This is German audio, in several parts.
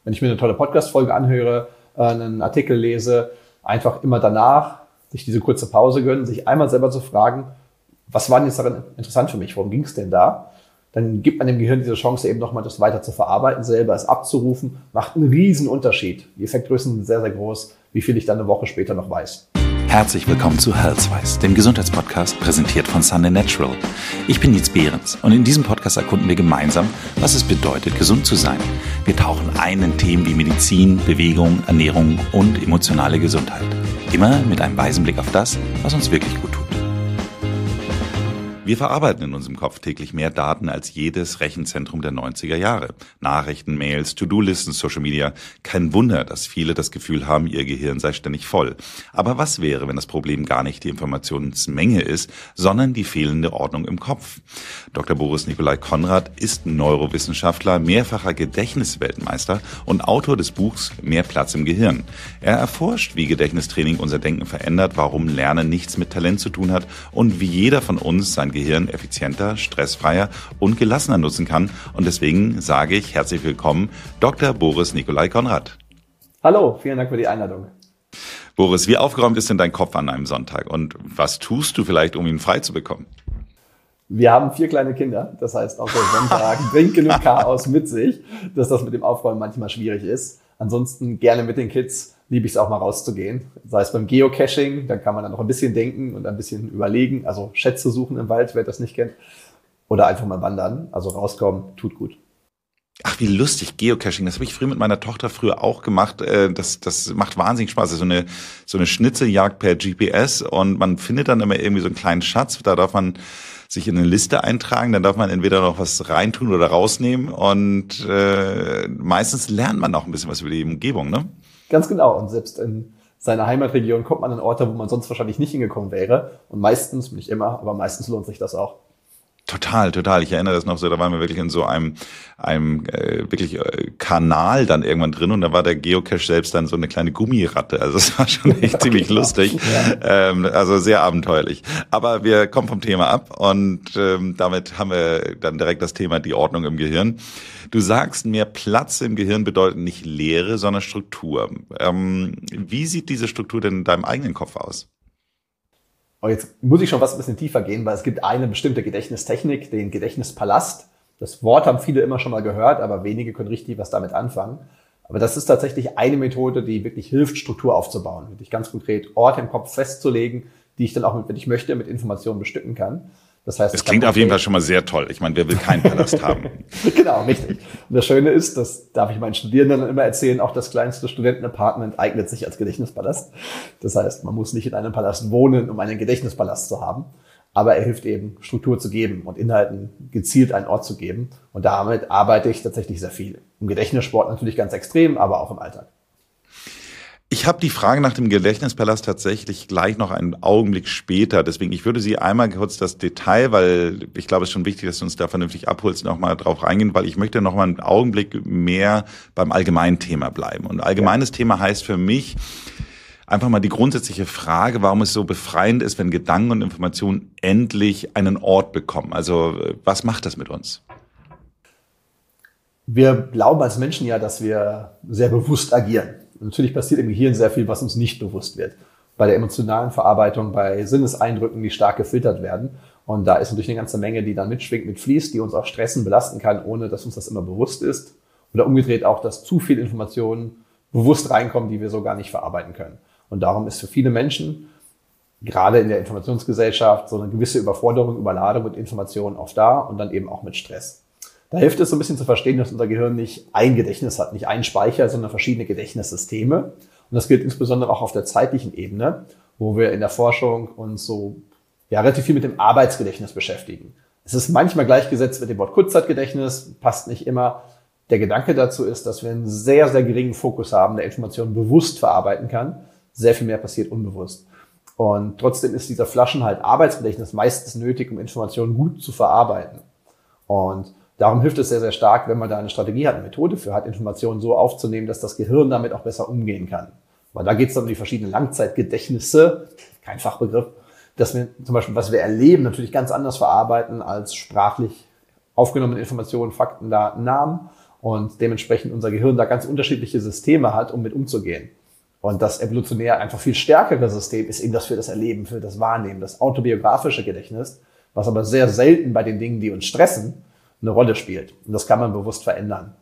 wenn ich mir eine tolle Podcast-Folge anhöre, einen Artikel lese, einfach immer danach sich diese kurze Pause gönnen, sich einmal selber zu fragen, was war denn jetzt darin interessant für mich, worum ging es denn da? Dann gibt man dem Gehirn diese Chance, eben nochmal das weiter zu verarbeiten, selber es abzurufen, macht einen riesen Unterschied. Die Effektgrößen sind sehr, sehr groß, wie viel ich dann eine Woche später noch weiß. Herzlich willkommen zu Healthwise, dem Gesundheitspodcast, präsentiert von Sunday Natural. Ich bin Nietz Behrens und in diesem Podcast erkunden wir gemeinsam, was es bedeutet, gesund zu sein. Wir tauchen ein in Themen wie Medizin, Bewegung, Ernährung und emotionale Gesundheit. Immer mit einem weisen Blick auf das, was uns wirklich gut tut. Wir verarbeiten in unserem Kopf täglich mehr Daten als jedes Rechenzentrum der 90er Jahre. Nachrichten, Mails, To-Do-Listen, Social Media. Kein Wunder, dass viele das Gefühl haben, ihr Gehirn sei ständig voll. Aber was wäre, wenn das Problem gar nicht die Informationsmenge ist, sondern die fehlende Ordnung im Kopf? Dr. Boris Nikolai Konrad ist Neurowissenschaftler, mehrfacher Gedächtnisweltmeister und Autor des Buchs Mehr Platz im Gehirn. Er erforscht, wie Gedächtnistraining unser Denken verändert, warum Lernen nichts mit Talent zu tun hat und wie jeder von uns sein Gehirn effizienter, stressfreier und gelassener nutzen kann. Und deswegen sage ich herzlich willkommen, Dr. Boris Nikolai Konrad. Hallo, vielen Dank für die Einladung. Boris, wie aufgeräumt ist denn dein Kopf an einem Sonntag? Und was tust du vielleicht, um ihn frei zu bekommen? Wir haben 4 kleine Kinder, das heißt, auch der Sonntag bringt genug Chaos mit sich, dass das mit dem Aufräumen manchmal schwierig ist. Ansonsten gerne mit den Kids liebe ich es auch mal rauszugehen. Sei es beim Geocaching, da kann man dann noch ein bisschen denken und ein bisschen überlegen, also Schätze suchen im Wald, wer das nicht kennt. Oder einfach mal wandern, also rauskommen, tut gut. Ach, wie lustig, Geocaching. Das habe ich früher mit meiner Tochter auch gemacht. Das macht wahnsinnig Spaß. So eine Schnitzeljagd per GPS und man findet dann immer irgendwie so einen kleinen Schatz. Da darf man sich in eine Liste eintragen, dann darf man entweder noch was reintun oder rausnehmen und meistens lernt man auch ein bisschen was über die Umgebung, ne? Ganz genau. Und selbst in seiner Heimatregion kommt man an Orte, wo man sonst wahrscheinlich nicht hingekommen wäre. Und meistens, nicht immer, aber meistens lohnt sich das auch. Total. Ich erinnere das noch so, da waren wir wirklich in so einem Kanal dann irgendwann drin und da war der Geocache selbst dann so eine kleine Gummiratte. Also es war schon echt ziemlich lustig. Ja. Also sehr abenteuerlich. Aber wir kommen vom Thema ab und damit haben wir dann direkt das Thema die Ordnung im Gehirn. Du sagst, mehr Platz im Gehirn bedeutet nicht Leere, sondern Struktur. Wie sieht diese Struktur denn in deinem eigenen Kopf aus? Und jetzt muss ich schon was ein bisschen tiefer gehen, weil es gibt eine bestimmte Gedächtnistechnik, den Gedächtnispalast. Das Wort haben viele immer schon mal gehört, aber wenige können richtig was damit anfangen. Aber das ist tatsächlich eine Methode, die wirklich hilft, Struktur aufzubauen, wirklich ganz konkret Orte im Kopf festzulegen, die ich dann auch, wenn ich möchte, mit Informationen bestücken kann. Das heißt, das klingt auf jeden Fall schon mal sehr toll. Ich meine, wer will keinen Palast haben? Genau, richtig. Und das Schöne ist, das darf ich meinen Studierenden immer erzählen, auch das kleinste Studentenapartment eignet sich als Gedächtnispalast. Das heißt, man muss nicht in einem Palast wohnen, um einen Gedächtnispalast zu haben. Aber er hilft eben, Struktur zu geben und Inhalten gezielt einen Ort zu geben. Und damit arbeite ich tatsächlich sehr viel. Im Gedächtnissport natürlich ganz extrem, aber auch im Alltag. Ich habe die Frage nach dem Gedächtnispalast tatsächlich gleich noch einen Augenblick später. Deswegen, ich würde Sie einmal kurz das Detail, weil ich glaube, es ist schon wichtig, dass du uns da vernünftig abholst, noch mal drauf reingehen, weil ich möchte noch mal einen Augenblick mehr beim allgemeinen Thema bleiben. Und allgemeines Thema heißt für mich einfach mal die grundsätzliche Frage, warum es so befreiend ist, wenn Gedanken und Informationen endlich einen Ort bekommen. Also was macht das mit uns? Wir glauben als Menschen ja, dass wir sehr bewusst agieren. Natürlich passiert im Gehirn sehr viel, was uns nicht bewusst wird. Bei der emotionalen Verarbeitung, bei Sinneseindrücken, die stark gefiltert werden. Und da ist natürlich eine ganze Menge, die dann mitschwingt, mitfließt, die uns auch stressen, belasten kann, ohne dass uns das immer bewusst ist. Oder umgedreht auch, dass zu viel Informationen bewusst reinkommen, die wir so gar nicht verarbeiten können. Und darum ist für viele Menschen, gerade in der Informationsgesellschaft, so eine gewisse Überforderung, Überladung mit Informationen oft da und dann eben auch mit Stress. Da hilft es so ein bisschen zu verstehen, dass unser Gehirn nicht ein Gedächtnis hat, nicht einen Speicher, sondern verschiedene Gedächtnissysteme. Und das gilt insbesondere auch auf der zeitlichen Ebene, wo wir in der Forschung uns so relativ viel mit dem Arbeitsgedächtnis beschäftigen. Es ist manchmal gleichgesetzt mit dem Wort Kurzzeitgedächtnis, passt nicht immer. Der Gedanke dazu ist, dass wir einen sehr, sehr geringen Fokus haben, der Informationen bewusst verarbeiten kann. Sehr viel mehr passiert unbewusst. Und trotzdem ist dieser Flaschenhalt Arbeitsgedächtnis meistens nötig, um Informationen gut zu verarbeiten. Und darum hilft es sehr, sehr stark, wenn man da eine Strategie hat, eine Methode für hat, Informationen so aufzunehmen, dass das Gehirn damit auch besser umgehen kann. Weil da geht es dann um die verschiedenen Langzeitgedächtnisse, kein Fachbegriff, dass wir zum Beispiel, was wir erleben, natürlich ganz anders verarbeiten als sprachlich aufgenommene Informationen, Fakten, Daten, Namen. und dementsprechend unser Gehirn da ganz unterschiedliche Systeme hat, um mit umzugehen. Und das evolutionär einfach viel stärkere System ist eben das für das Erleben, für das Wahrnehmen, das autobiografische Gedächtnis, was aber sehr selten bei den Dingen, die uns stressen, eine Rolle spielt. Und das kann man bewusst verändern.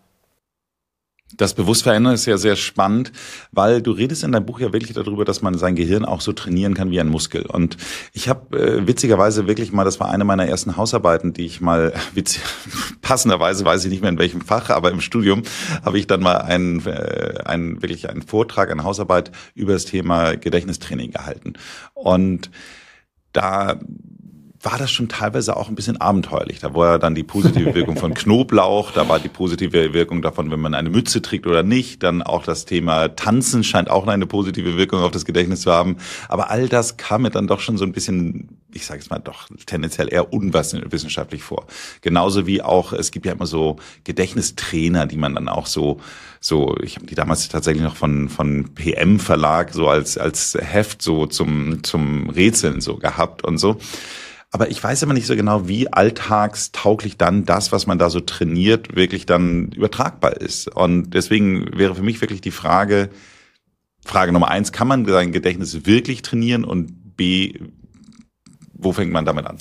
Das Bewusstverändern ist ja sehr spannend, weil du redest in deinem Buch ja wirklich darüber, dass man sein Gehirn auch so trainieren kann wie ein Muskel. Und ich habe witzigerweise wirklich mal, das war eine meiner ersten Hausarbeiten, die ich mal, passenderweise weiß ich nicht mehr in welchem Fach, aber im Studium habe ich dann mal einen Vortrag, eine Hausarbeit über das Thema Gedächtnistraining gehalten. Und da war das schon teilweise auch ein bisschen abenteuerlich. Da war dann die positive Wirkung von Knoblauch, da war die positive Wirkung davon, wenn man eine Mütze trägt oder nicht. Dann auch das Thema Tanzen scheint auch eine positive Wirkung auf das Gedächtnis zu haben. Aber all das kam mir dann doch schon so ein bisschen, ich sage es mal doch tendenziell eher unwissenschaftlich vor. Genauso wie auch, es gibt ja immer so Gedächtnistrainer, die man dann auch so, ich habe die damals tatsächlich noch von PM Verlag so als Heft so zum Rätseln so gehabt und so. Aber ich weiß immer nicht so genau, wie alltagstauglich dann das, was man da so trainiert, wirklich dann übertragbar ist. Und deswegen wäre für mich wirklich die Frage Nummer 1, kann man sein Gedächtnis wirklich trainieren? Und B, wo fängt man damit an?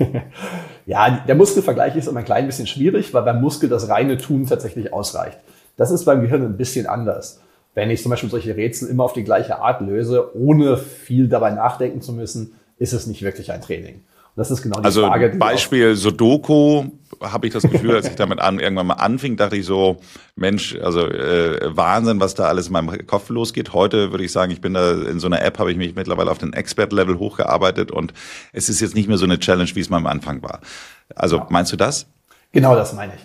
Ja, der Muskelvergleich ist immer ein klein bisschen schwierig, weil beim Muskel das reine Tun tatsächlich ausreicht. Das ist beim Gehirn ein bisschen anders. Wenn ich zum Beispiel solche Rätsel immer auf die gleiche Art löse, ohne viel dabei nachdenken zu müssen, ist es nicht wirklich ein Training. Das ist genau die Frage. Also Beispiel Sudoku, habe ich das Gefühl, als ich damit irgendwann mal anfing, dachte ich so, Mensch, also Wahnsinn, was da alles in meinem Kopf losgeht. Heute würde ich sagen, ich bin da in so einer App, habe ich mich mittlerweile auf den Expert-Level hochgearbeitet und es ist jetzt nicht mehr so eine Challenge, wie es mal am Anfang war. Also Meinst du das? Genau, das meine ich.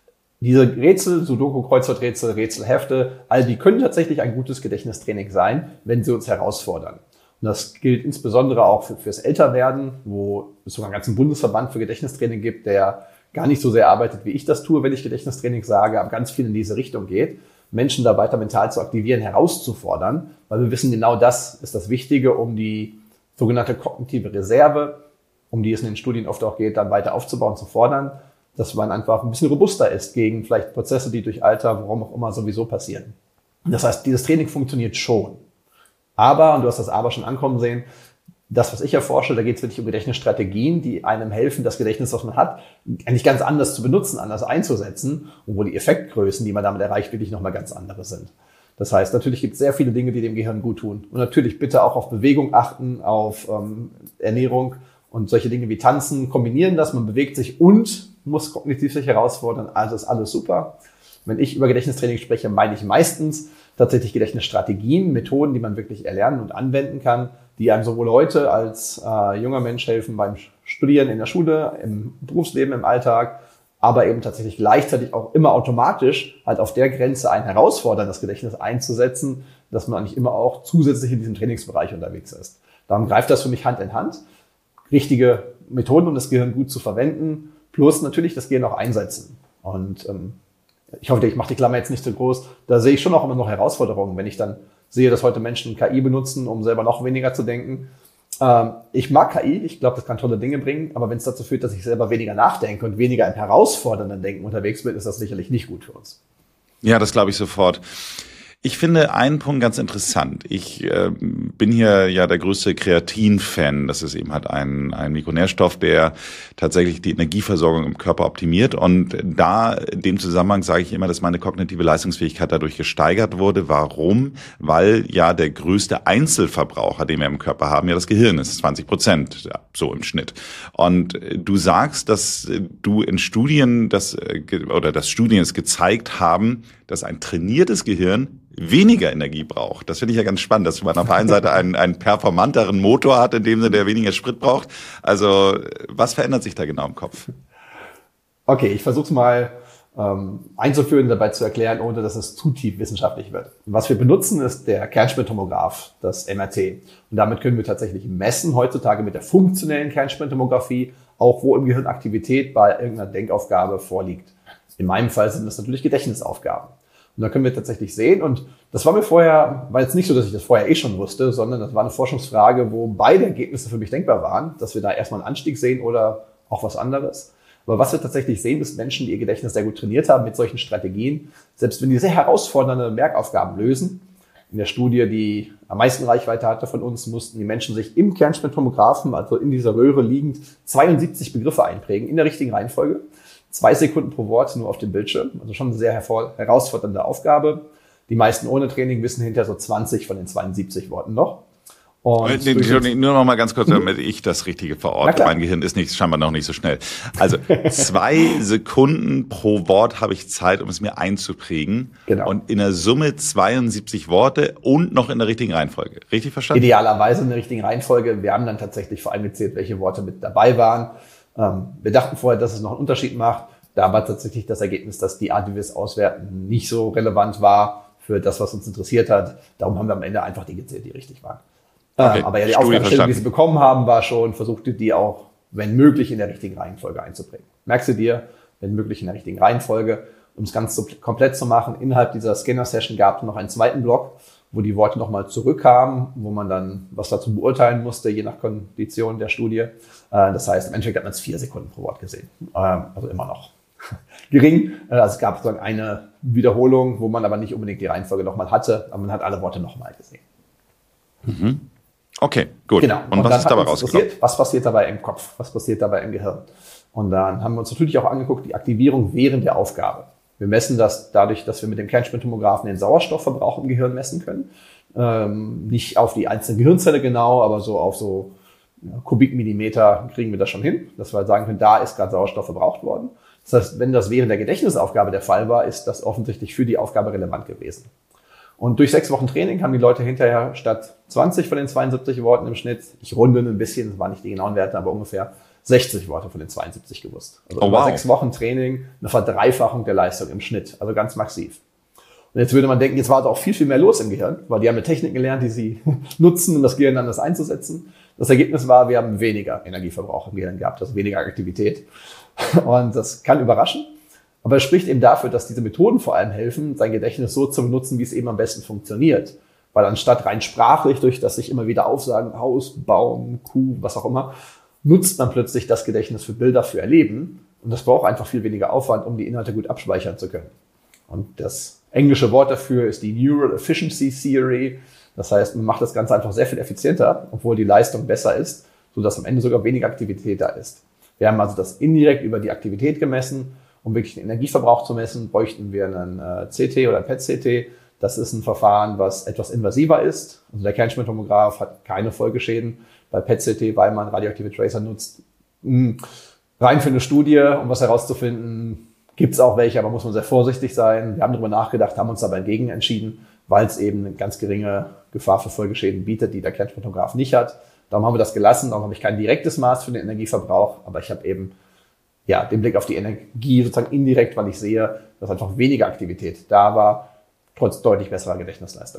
Diese Rätsel, Sudoku, Kreuzworträtsel, Rätselhefte, all die können tatsächlich ein gutes Gedächtnistraining sein, wenn sie uns herausfordern. Und das gilt insbesondere auch fürs Älterwerden, wo es sogar einen ganzen Bundesverband für Gedächtnistraining gibt, der gar nicht so sehr arbeitet, wie ich das tue, wenn ich Gedächtnistraining sage, aber ganz viel in diese Richtung geht, Menschen da weiter mental zu aktivieren, herauszufordern, weil wir wissen, genau das ist das Wichtige, um die sogenannte kognitive Reserve, um die es in den Studien oft auch geht, dann weiter aufzubauen, zu fordern, dass man einfach ein bisschen robuster ist gegen vielleicht Prozesse, die durch Alter, warum auch immer, sowieso passieren. Das heißt, dieses Training funktioniert schon. Aber, und du hast das Aber schon ankommen sehen, das, was ich erforsche, da geht es wirklich um Gedächtnisstrategien, die einem helfen, das Gedächtnis, was man hat, eigentlich ganz anders zu benutzen, anders einzusetzen und wo die Effektgrößen, die man damit erreicht, wirklich nochmal ganz andere sind. Das heißt, natürlich gibt es sehr viele Dinge, die dem Gehirn gut tun. Und natürlich bitte auch auf Bewegung achten, auf Ernährung und solche Dinge wie Tanzen, kombinieren das, man bewegt sich und muss kognitiv sich herausfordern, also ist alles super. Wenn ich über Gedächtnistraining spreche, meine ich meistens tatsächlich Gedächtnisstrategien, Methoden, die man wirklich erlernen und anwenden kann, die einem sowohl heute als junger Mensch helfen beim Studieren in der Schule, im Berufsleben, im Alltag, aber eben tatsächlich gleichzeitig auch immer automatisch halt auf der Grenze einen herausfordern, das Gedächtnis einzusetzen, dass man eigentlich immer auch zusätzlich in diesem Trainingsbereich unterwegs ist. Darum greift das für mich Hand in Hand, richtige Methoden, um das Gehirn gut zu verwenden, plus natürlich das Gehirn auch einsetzen. Und ich hoffe, ich mache die Klammer jetzt nicht so groß. Da sehe ich schon auch immer noch Herausforderungen, wenn ich dann sehe, dass heute Menschen KI benutzen, um selber noch weniger zu denken. Ich mag KI, ich glaube, das kann tolle Dinge bringen, aber wenn es dazu führt, dass ich selber weniger nachdenke und weniger im herausfordernden Denken unterwegs bin, ist das sicherlich nicht gut für uns. Ja, das glaube ich sofort. Ich finde einen Punkt ganz interessant. Ich bin hier ja der größte Kreatin-Fan. Das ist eben halt ein Mikronährstoff, der tatsächlich die Energieversorgung im Körper optimiert. Und da in dem Zusammenhang sage ich immer, dass meine kognitive Leistungsfähigkeit dadurch gesteigert wurde. Warum? Weil ja der größte Einzelverbraucher, den wir im Körper haben, ja das Gehirn ist, 20%, ja, so im Schnitt. Und du sagst, dass du in Studien dass Studien es gezeigt haben, dass ein trainiertes Gehirn weniger Energie braucht. Das finde ich ja ganz spannend, dass man auf der einen Seite einen performanteren Motor hat, in dem Sinne, der weniger Sprit braucht. Also was verändert sich da genau im Kopf? Okay, ich versuche es mal einzuführen, dabei zu erklären, ohne dass es zu tief wissenschaftlich wird. Was wir benutzen, ist der Kernspintomograph, das MRT. Und damit können wir tatsächlich messen, heutzutage mit der funktionellen Kernspintomographie, auch wo im Gehirn Aktivität bei irgendeiner Denkaufgabe vorliegt. In meinem Fall sind das natürlich Gedächtnisaufgaben. Und da können wir tatsächlich sehen, und das war jetzt nicht so, dass ich das vorher schon wusste, sondern das war eine Forschungsfrage, wo beide Ergebnisse für mich denkbar waren, dass wir da erstmal einen Anstieg sehen oder auch was anderes. Aber was wir tatsächlich sehen, ist Menschen, die ihr Gedächtnis sehr gut trainiert haben mit solchen Strategien, selbst wenn die sehr herausfordernde Merkaufgaben lösen. In der Studie, die am meisten Reichweite hatte von uns, mussten die Menschen sich im Kernspintomographen, also in dieser Röhre liegend, 72 Begriffe einprägen, in der richtigen Reihenfolge. 2 Sekunden pro Wort nur auf dem Bildschirm. Also schon eine sehr herausfordernde Aufgabe. Die meisten ohne Training wissen hinterher so 20 von den 72 Worten noch. Und nur noch mal ganz kurz, damit ich das Richtige verorte. Mein Gehirn ist scheinbar noch nicht so schnell. Also 2 Sekunden pro Wort habe ich Zeit, um es mir einzuprägen. Genau. Und in der Summe 72 Worte und noch in der richtigen Reihenfolge. Richtig verstanden? Idealerweise in der richtigen Reihenfolge. Wir haben dann tatsächlich vor allem gezählt, welche Worte mit dabei waren. Wir dachten vorher, dass es noch einen Unterschied macht. Da war tatsächlich das Ergebnis, dass die Art, wie wir es auswerten, nicht so relevant war für das, was uns interessiert hat. Darum haben wir am Ende einfach die gezählt, die richtig waren. Okay, aber ja, die Aufgabenstellung, die sie bekommen haben, war schon, versuchte die auch, wenn möglich, in der richtigen Reihenfolge einzubringen. Merkst du dir, wenn möglich in der richtigen Reihenfolge, um es ganz so komplett zu machen. Innerhalb dieser Scanner-Session gab es noch einen zweiten Block, wo die Worte nochmal zurückkamen, wo man dann was dazu beurteilen musste, je nach Kondition der Studie. Das heißt, im Endeffekt hat man es 4 Sekunden pro Wort gesehen. Also immer noch gering. Also es gab sozusagen eine Wiederholung, wo man aber nicht unbedingt die Reihenfolge nochmal hatte, aber man hat alle Worte nochmal gesehen. Mhm. Okay, gut. Genau. Und was ist dabei rausgekommen? Was passiert dabei im Kopf? Was passiert dabei im Gehirn? Und dann haben wir uns natürlich auch angeguckt, die Aktivierung während der Aufgabe. Wir messen das dadurch, dass wir mit dem Kernspintomographen den Sauerstoffverbrauch im Gehirn messen können. Nicht auf die einzelne Gehirnzelle genau, aber so auf so Kubikmillimeter kriegen wir das schon hin, dass wir sagen können, da ist gerade Sauerstoff verbraucht worden. Das heißt, wenn das während der Gedächtnisaufgabe der Fall war, ist das offensichtlich für die Aufgabe relevant gewesen. Und durch 6 Wochen Training haben die Leute hinterher statt 20 von den 72 Worten im Schnitt, ich runde ein bisschen, das waren nicht die genauen Werte, aber ungefähr 60 Worte von den 72 gewusst. Also über 6 Wochen Training eine Verdreifachung der Leistung im Schnitt, also ganz massiv. Und jetzt würde man denken, jetzt war da auch viel, viel mehr los im Gehirn, weil die haben eine Technik gelernt, die sie nutzen, um das Gehirn anders einzusetzen. Das Ergebnis war, wir haben weniger Energieverbrauch im Gehirn gehabt, also weniger Aktivität. Und das kann überraschen. Aber es spricht eben dafür, dass diese Methoden vor allem helfen, sein Gedächtnis so zu benutzen, wie es eben am besten funktioniert. Weil anstatt rein sprachlich, durch das sich immer wieder aufsagen, Haus, Baum, Kuh, was auch immer, nutzt man plötzlich das Gedächtnis für Bilder, für Erleben. Und das braucht einfach viel weniger Aufwand, um die Inhalte gut abspeichern zu können. Und das englische Wort dafür ist die Neural Efficiency Theory. Das heißt, man macht das Ganze einfach sehr viel effizienter, obwohl die Leistung besser ist, sodass am Ende sogar weniger Aktivität da ist. Wir haben also das indirekt über die Aktivität gemessen. Um wirklich den Energieverbrauch zu messen, bräuchten wir einen CT oder ein PET-CT. Das ist ein Verfahren, was etwas invasiver ist. Also der Kernspintomograph hat keine Folgeschäden. Bei PET-CT, weil man radioaktive Tracer nutzt. Rein für eine Studie, um was herauszufinden, gibt es auch welche, aber muss man sehr vorsichtig sein. Wir haben darüber nachgedacht, haben uns aber entgegen entschieden, weil es eben eine ganz geringe Gefahr für Folgeschäden bietet, die der Kernspintomograph nicht hat. Darum haben wir das gelassen. Darum habe ich kein direktes Maß für den Energieverbrauch, aber ich habe eben den Blick auf die Energie sozusagen indirekt, weil ich sehe, dass einfach weniger Aktivität da war, trotz deutlich besserer Gedächtnisleistung.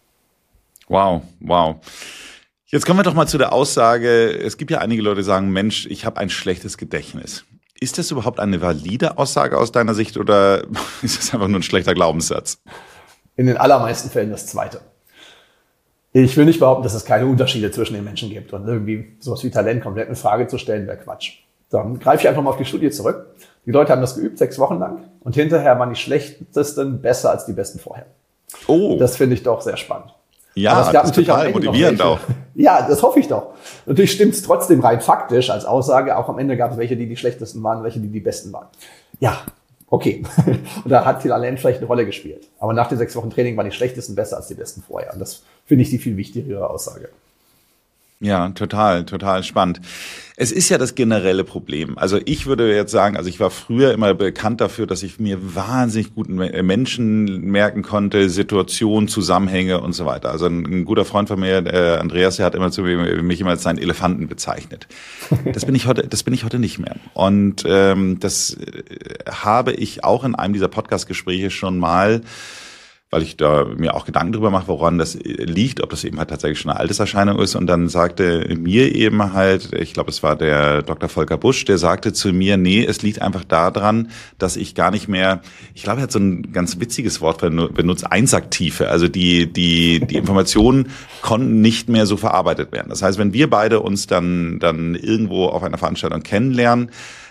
Wow. Jetzt kommen wir doch mal zu der Aussage, es gibt ja einige Leute, die sagen, Mensch, ich habe ein schlechtes Gedächtnis. Ist das überhaupt eine valide Aussage aus deiner Sicht oder ist das einfach nur ein schlechter Glaubenssatz? In den allermeisten Fällen das Zweite. Ich will nicht behaupten, dass es keine Unterschiede zwischen den Menschen gibt und irgendwie sowas wie Talent komplett in Frage zu stellen, wäre Quatsch. Dann greife ich einfach mal auf die Studie zurück. Die Leute haben das geübt, 6 Wochen lang. Und hinterher waren die Schlechtesten besser als die Besten vorher. Oh. Das finde ich doch sehr spannend. Ja, das ist total motivierend auch. Ja, das hoffe ich doch. Natürlich stimmt es trotzdem rein faktisch als Aussage. Auch am Ende gab es welche, die schlechtesten waren, welche, die besten waren. Ja, okay. Und da hat Talent vielleicht eine Rolle gespielt. Aber nach den 6 Wochen Training waren die Schlechtesten besser als die Besten vorher. Und das finde ich die viel wichtigere Aussage. Ja, total spannend. Es ist ja das generelle Problem. Also ich würde jetzt sagen, ich war früher immer bekannt dafür, dass ich mir wahnsinnig guten Menschen merken konnte, Situationen, Zusammenhänge und so weiter. Also ein guter Freund von mir, Andreas, der hat immer mich immer als seinen Elefanten bezeichnet. Das bin ich heute nicht mehr. Und das habe ich auch in einem dieser Podcast-Gespräche schon mal, weil ich da mir auch Gedanken drüber mache, woran das liegt, ob das eben halt tatsächlich schon eine Alterserscheinung ist. Und dann sagte mir eben halt, ich glaube, es war der Dr. Volker Busch, der sagte zu mir, nee, es liegt einfach daran, dass ich gar nicht mehr, ich glaube, er hat so ein ganz witziges Wort benutzt, Einsackttiefe. Also die Informationen konnten nicht mehr so verarbeitet werden. Das heißt, wenn wir beide uns dann irgendwo auf einer Veranstaltung kennenlernen,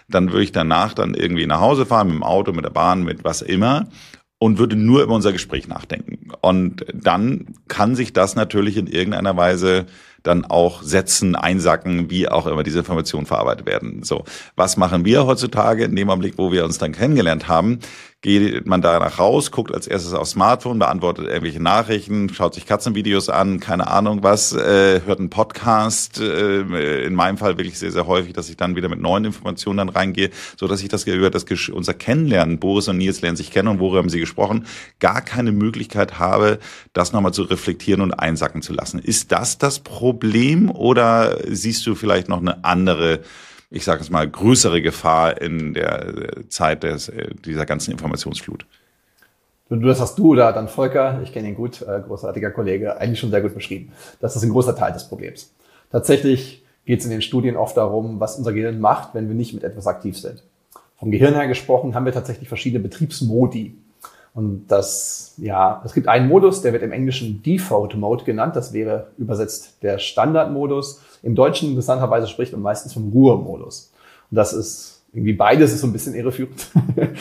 dann würde ich danach dann irgendwie nach Hause fahren, mit dem Auto, mit der Bahn, mit was immer und würde nur über unser Gespräch nachdenken. Und dann kann sich das natürlich in irgendeiner Weise dann auch setzen, einsacken, wie auch immer diese Informationen verarbeitet werden. So, was machen wir heutzutage in dem Augenblick, wo wir uns dann kennengelernt haben? Geht man danach raus, guckt als erstes aufs Smartphone, beantwortet irgendwelche Nachrichten, schaut sich Katzenvideos an, keine Ahnung was, hört einen Podcast, in meinem Fall wirklich sehr, sehr häufig, dass ich dann wieder mit neuen Informationen dann reingehe, so dass ich das über unser Kennenlernen, Boris und Nils lernen sich kennen und worüber haben sie gesprochen, gar keine Möglichkeit habe, das nochmal zu reflektieren und einsacken zu lassen. Ist das Problem oder siehst du vielleicht noch eine andere, ich sage es mal, größere Gefahr in der Zeit dieser ganzen Informationsflut? Das hast du oder dann Volker, ich kenne ihn gut, großartiger Kollege, eigentlich schon sehr gut beschrieben. Das ist ein großer Teil des Problems. Tatsächlich geht es in den Studien oft darum, was unser Gehirn macht, wenn wir nicht mit etwas aktiv sind. Vom Gehirn her gesprochen haben wir tatsächlich verschiedene Betriebsmodi. Und es gibt einen Modus, der wird im Englischen Default Mode genannt. Das wäre übersetzt der Standardmodus. Im Deutschen interessanterweise spricht man meistens vom Ruhemodus. Und das ist irgendwie beides ist so ein bisschen irreführend.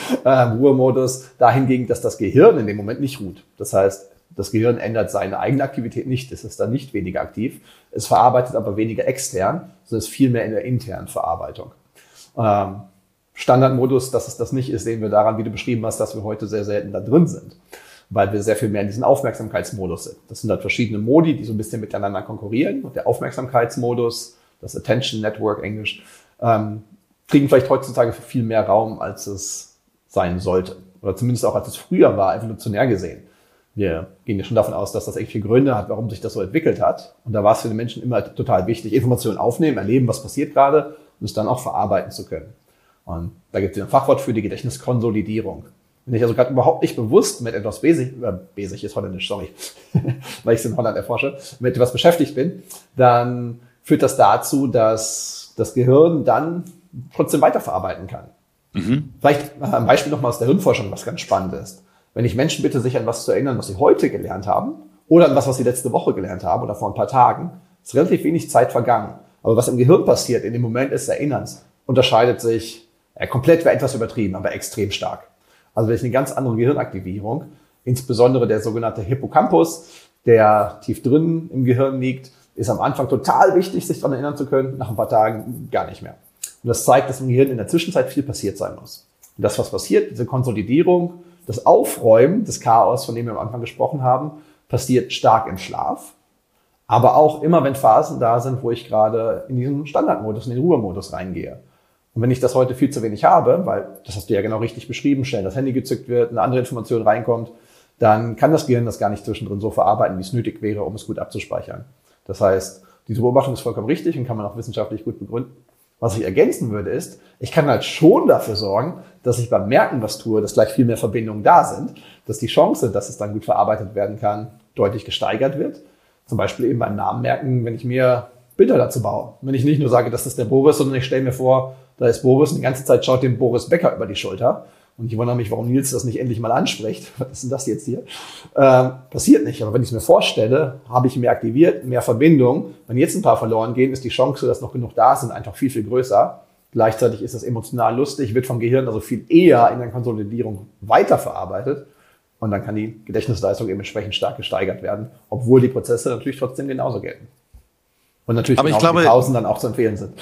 Ruhemodus dahingegen, dass das Gehirn in dem Moment nicht ruht. Das heißt, das Gehirn ändert seine eigene Aktivität nicht. Es ist dann nicht weniger aktiv. Es verarbeitet aber weniger extern, sondern ist viel mehr in der internen Verarbeitung. Standardmodus, dass es das nicht ist, sehen wir daran, wie du beschrieben hast, dass wir heute sehr selten da drin sind, weil wir sehr viel mehr in diesem Aufmerksamkeitsmodus sind. Das sind halt verschiedene Modi, die so ein bisschen miteinander konkurrieren. Und der Aufmerksamkeitsmodus, das Attention Network Englisch, kriegen vielleicht heutzutage viel mehr Raum, als es sein sollte. Oder zumindest auch, als es früher war, evolutionär gesehen. Wir gehen ja schon davon aus, dass das echt viele Gründe hat, warum sich das so entwickelt hat. Und da war es für den Menschen immer total wichtig, Informationen aufnehmen, erleben, was passiert gerade und es dann auch verarbeiten zu können. Und da gibt es ein Fachwort für die Gedächtniskonsolidierung. Wenn ich also gerade überhaupt nicht bewusst mit etwas Basic ist holländisch, sorry, weil ich es in Holland erforsche, mit etwas beschäftigt bin, dann führt das dazu, dass das Gehirn dann trotzdem weiterverarbeiten kann. Vielleicht ein Beispiel nochmal aus der Hirnforschung, was ganz spannend ist. Wenn ich Menschen bitte, sich an was zu erinnern, was sie heute gelernt haben, oder an was sie letzte Woche gelernt haben oder vor ein paar Tagen, ist relativ wenig Zeit vergangen. Aber was im Gehirn passiert in dem Moment des Erinnerns, unterscheidet sich komplett, wäre etwas übertrieben, aber extrem stark. Also wenn ich eine ganz andere Gehirnaktivierung, insbesondere der sogenannte Hippocampus, der tief drin im Gehirn liegt, ist am Anfang total wichtig, sich daran erinnern zu können, nach ein paar Tagen gar nicht mehr. Und das zeigt, dass im Gehirn in der Zwischenzeit viel passiert sein muss. Und das, was passiert, diese Konsolidierung, das Aufräumen des Chaos, von dem wir am Anfang gesprochen haben, passiert stark im Schlaf, aber auch immer, wenn Phasen da sind, wo ich gerade in diesen Standardmodus, in den Ruhemodus reingehe. Und wenn ich das heute viel zu wenig habe, weil, das hast du ja genau richtig beschrieben, schnell das Handy gezückt wird, eine andere Information reinkommt, dann kann das Gehirn das gar nicht zwischendrin so verarbeiten, wie es nötig wäre, um es gut abzuspeichern. Das heißt, diese Beobachtung ist vollkommen richtig und kann man auch wissenschaftlich gut begründen. Was ich ergänzen würde ist, ich kann halt schon dafür sorgen, dass ich beim Merken was tue, dass gleich viel mehr Verbindungen da sind, dass die Chance, dass es dann gut verarbeitet werden kann, deutlich gesteigert wird. Zum Beispiel eben beim Namen merken, wenn ich mir Bilder dazu baue. Wenn ich nicht nur sage, das ist der Boris, sondern ich stelle mir vor, da ist Boris und die ganze Zeit schaut dem Boris Becker über die Schulter. Und ich wundere mich, warum Nils das nicht endlich mal anspricht. Was ist denn das jetzt hier? Passiert nicht. Aber wenn ich es mir vorstelle, habe ich mehr aktiviert, mehr Verbindung. Wenn jetzt ein paar verloren gehen, ist die Chance, dass noch genug da sind, einfach viel, viel größer. Gleichzeitig ist das emotional lustig, wird vom Gehirn also viel eher in der Konsolidierung weiterverarbeitet. Und dann kann die Gedächtnisleistung eben entsprechend stark gesteigert werden, obwohl die Prozesse natürlich trotzdem genauso gelten. Und natürlich aber die Pausen dann auch zu empfehlen sind.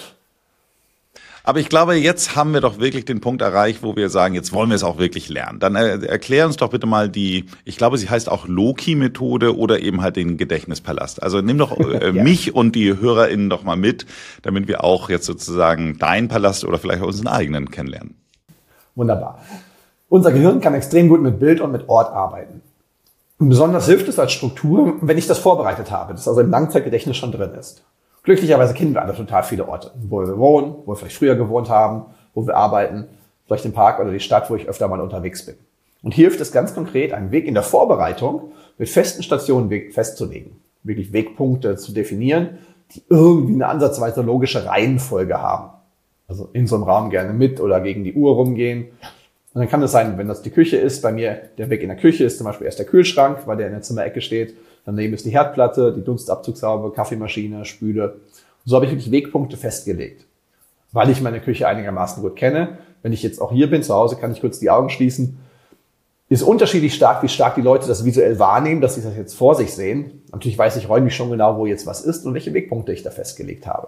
Aber ich glaube, jetzt haben wir doch wirklich den Punkt erreicht, wo wir sagen, jetzt wollen wir es auch wirklich lernen. Dann erklär uns doch bitte mal ich glaube, sie heißt auch Loki-Methode oder eben halt den Gedächtnispalast. Also nimm doch mich und die HörerInnen doch mal mit, damit wir auch jetzt sozusagen deinen Palast oder vielleicht auch unseren eigenen kennenlernen. Wunderbar. Unser Gehirn kann extrem gut mit Bild und mit Ort arbeiten. Und besonders hilft es als Struktur, wenn ich das vorbereitet habe, das also im Langzeitgedächtnis schon drin ist. Glücklicherweise kennen wir alle total viele Orte, wo wir wohnen, wo wir vielleicht früher gewohnt haben, wo wir arbeiten, vielleicht den Park oder die Stadt, wo ich öfter mal unterwegs bin. Und hier hilft es ganz konkret, einen Weg in der Vorbereitung mit festen Stationen festzulegen, wirklich Wegpunkte zu definieren, die irgendwie eine ansatzweise logische Reihenfolge haben. Also in so einem Raum gerne mit oder gegen die Uhr rumgehen. Und dann kann es sein, wenn das die Küche ist, bei mir der Weg in der Küche ist zum Beispiel erst der Kühlschrank, weil der in der Zimmerecke steht. Daneben ist die Herdplatte, die Dunstabzugshaube, Kaffeemaschine, Spüle. Und so habe ich wirklich Wegpunkte festgelegt. weil ich meine Küche einigermaßen gut kenne. Wenn ich jetzt auch hier bin, zu Hause, kann ich kurz die Augen schließen. Ist unterschiedlich stark, wie stark die Leute das visuell wahrnehmen, dass sie das jetzt vor sich sehen. Natürlich weiß ich räumlich schon genau, wo jetzt was ist und welche Wegpunkte ich da festgelegt habe.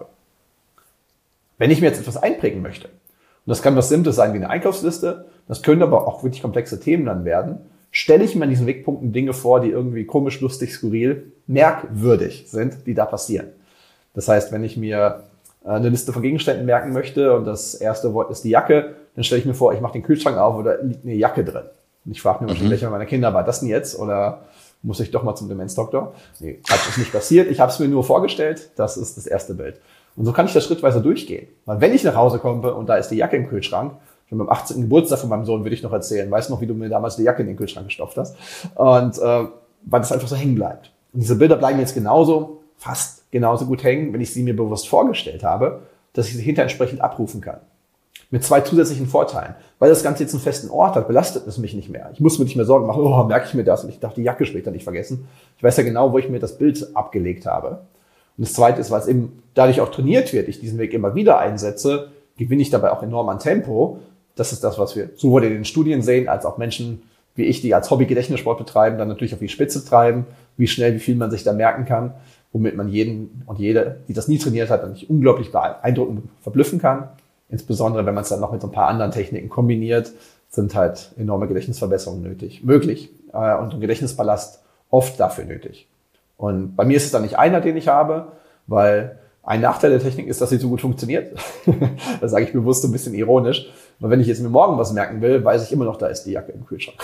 Wenn ich mir jetzt etwas einprägen möchte, und das kann was Simples sein wie eine Einkaufsliste, das können aber auch wirklich komplexe Themen dann werden, stelle ich mir an diesen Wegpunkten Dinge vor, die irgendwie komisch, lustig, skurril, merkwürdig sind, die da passieren. Das heißt, wenn ich mir eine Liste von Gegenständen merken möchte und das erste Wort ist die Jacke, dann stelle ich mir vor, ich mache den Kühlschrank auf und da liegt eine Jacke drin. Und ich frage mir wahrscheinlich, welcher meiner Kinder war das denn jetzt? Oder muss ich doch mal zum Demenzdoktor? Nee, das ist nicht passiert. Ich habe es mir nur vorgestellt. Das ist das erste Bild. Und so kann ich das schrittweise durchgehen. Weil wenn ich nach Hause komme und da ist die Jacke im Kühlschrank, schon beim 18. Geburtstag von meinem Sohn würde ich noch erzählen, weißt du noch, wie du mir damals die Jacke in den Kühlschrank gestopft hast? Und weil das einfach so hängen bleibt. Und diese Bilder bleiben jetzt genauso, fast genauso gut hängen, wenn ich sie mir bewusst vorgestellt habe, dass ich sie hinterher entsprechend abrufen kann. Mit 2 zusätzlichen Vorteilen. Weil das Ganze jetzt einen festen Ort hat, belastet es mich nicht mehr. Ich muss mir nicht mehr Sorgen machen, oh, merke ich mir das? Und ich darf die Jacke später nicht vergessen. Ich weiß ja genau, wo ich mir das Bild abgelegt habe. Und das Zweite ist, weil es eben dadurch auch trainiert wird, ich diesen Weg immer wieder einsetze, gewinne ich dabei auch enorm an Tempo. Das ist das, was wir sowohl in den Studien sehen, als auch Menschen wie ich, die als Hobby Gedächtnissport betreiben, dann natürlich auf die Spitze treiben, wie schnell, wie viel man sich da merken kann, womit man jeden und jede, die das nie trainiert hat, dann nicht unglaublich beeindruckend verblüffen kann. Insbesondere, wenn man es dann noch mit so ein paar anderen Techniken kombiniert, sind halt enorme Gedächtnisverbesserungen möglich. Und ein Gedächtnispalast oft dafür nötig. Und bei mir ist es dann nicht einer, den ich habe, weil ein Nachteil der Technik ist, dass sie so gut funktioniert. Das sage ich bewusst ein bisschen ironisch. Aber wenn ich jetzt mir morgen was merken will, weiß ich immer noch, da ist die Jacke im Kühlschrank.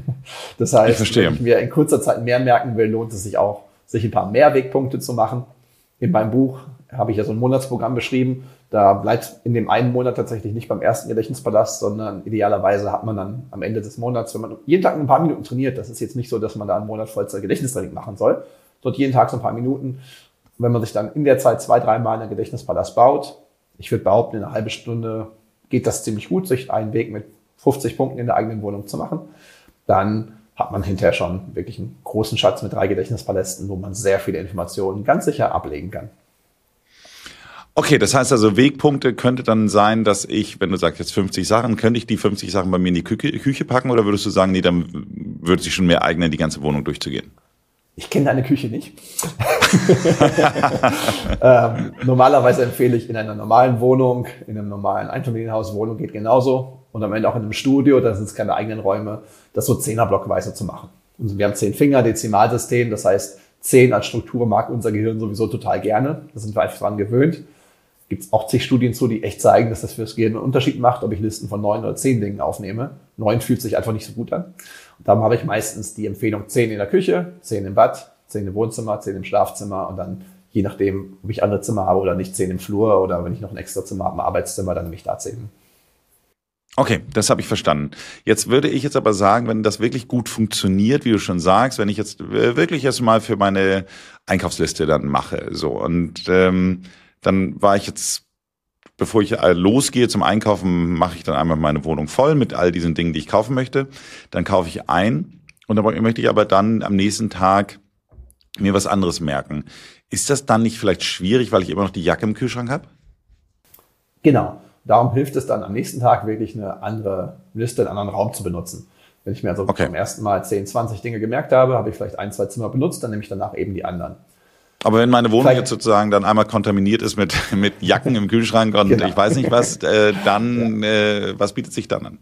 Das heißt, wenn ich mir in kurzer Zeit mehr merken will, lohnt es sich auch, sich ein paar mehr Wegpunkte zu machen. In meinem Buch habe ich ja so ein Monatsprogramm beschrieben. Da bleibt in dem einen Monat tatsächlich nicht beim ersten Gedächtnispalast, sondern idealerweise hat man dann am Ende des Monats, wenn man jeden Tag ein paar Minuten trainiert, das ist jetzt nicht so, dass man da einen Monat Vollzeit Gedächtnistraining machen soll, dort jeden Tag so ein paar Minuten. Wenn man sich dann in der Zeit 2-3 Mal einen Gedächtnispalast baut, ich würde behaupten, in einer halben Stunde geht das ziemlich gut, sich einen Weg mit 50 Punkten in der eigenen Wohnung zu machen, dann hat man hinterher schon wirklich einen großen Schatz mit 3 Gedächtnispalästen, wo man sehr viele Informationen ganz sicher ablegen kann. Okay, das heißt also, Wegpunkte könnte dann sein, dass ich, wenn du sagst jetzt 50 Sachen, könnte ich die 50 Sachen bei mir in die Küche packen oder würdest du sagen, nee, dann würde sich schon mehr eignen, die ganze Wohnung durchzugehen? Ich kenne deine Küche nicht. Normalerweise empfehle ich in einer normalen Wohnung, in einem normalen Einfamilienhaus, Wohnung geht genauso. Und am Ende auch in einem Studio, da sind es keine eigenen Räume, das so 10er-blockweise zu machen. Und wir haben 10 Finger, Dezimalsystem, das heißt, 10 als Struktur mag unser Gehirn sowieso total gerne. Da sind wir einfach dran gewöhnt. Gibt es auch zig Studien zu, die echt zeigen, dass das fürs Gehirn einen Unterschied macht, ob ich Listen von 9 oder 10 Dingen aufnehme. 9 fühlt sich einfach nicht so gut an. Und darum habe ich meistens die Empfehlung 10 in der Küche, 10 im Bad, 10 im Wohnzimmer, 10 im Schlafzimmer und dann, je nachdem, ob ich andere Zimmer habe oder nicht, 10 im Flur oder wenn ich noch ein extra Zimmer habe, ein Arbeitszimmer, dann nehme ich da 10. Okay, das habe ich verstanden. Jetzt würde ich jetzt aber sagen, wenn das wirklich gut funktioniert, wie du schon sagst, wenn ich jetzt wirklich erst mal für meine Einkaufsliste dann mache, so und dann war ich jetzt, bevor ich losgehe zum Einkaufen, mache ich dann einmal meine Wohnung voll mit all diesen Dingen, die ich kaufen möchte. Dann kaufe ich ein und dann möchte ich aber dann am nächsten Tag mir was anderes merken. Ist das dann nicht vielleicht schwierig, weil ich immer noch die Jacke im Kühlschrank habe? Genau. Darum hilft es dann am nächsten Tag wirklich eine andere Liste, einen anderen Raum zu benutzen. Wenn ich mir also beim ersten Mal 10, 20 Dinge gemerkt habe, habe ich vielleicht 1, 2 Zimmer benutzt, dann nehme ich danach eben die anderen. Aber wenn meine Wohnung jetzt sozusagen dann einmal kontaminiert ist mit Jacken im Kühlschrank und genau. Ich weiß nicht was, dann was bietet sich dann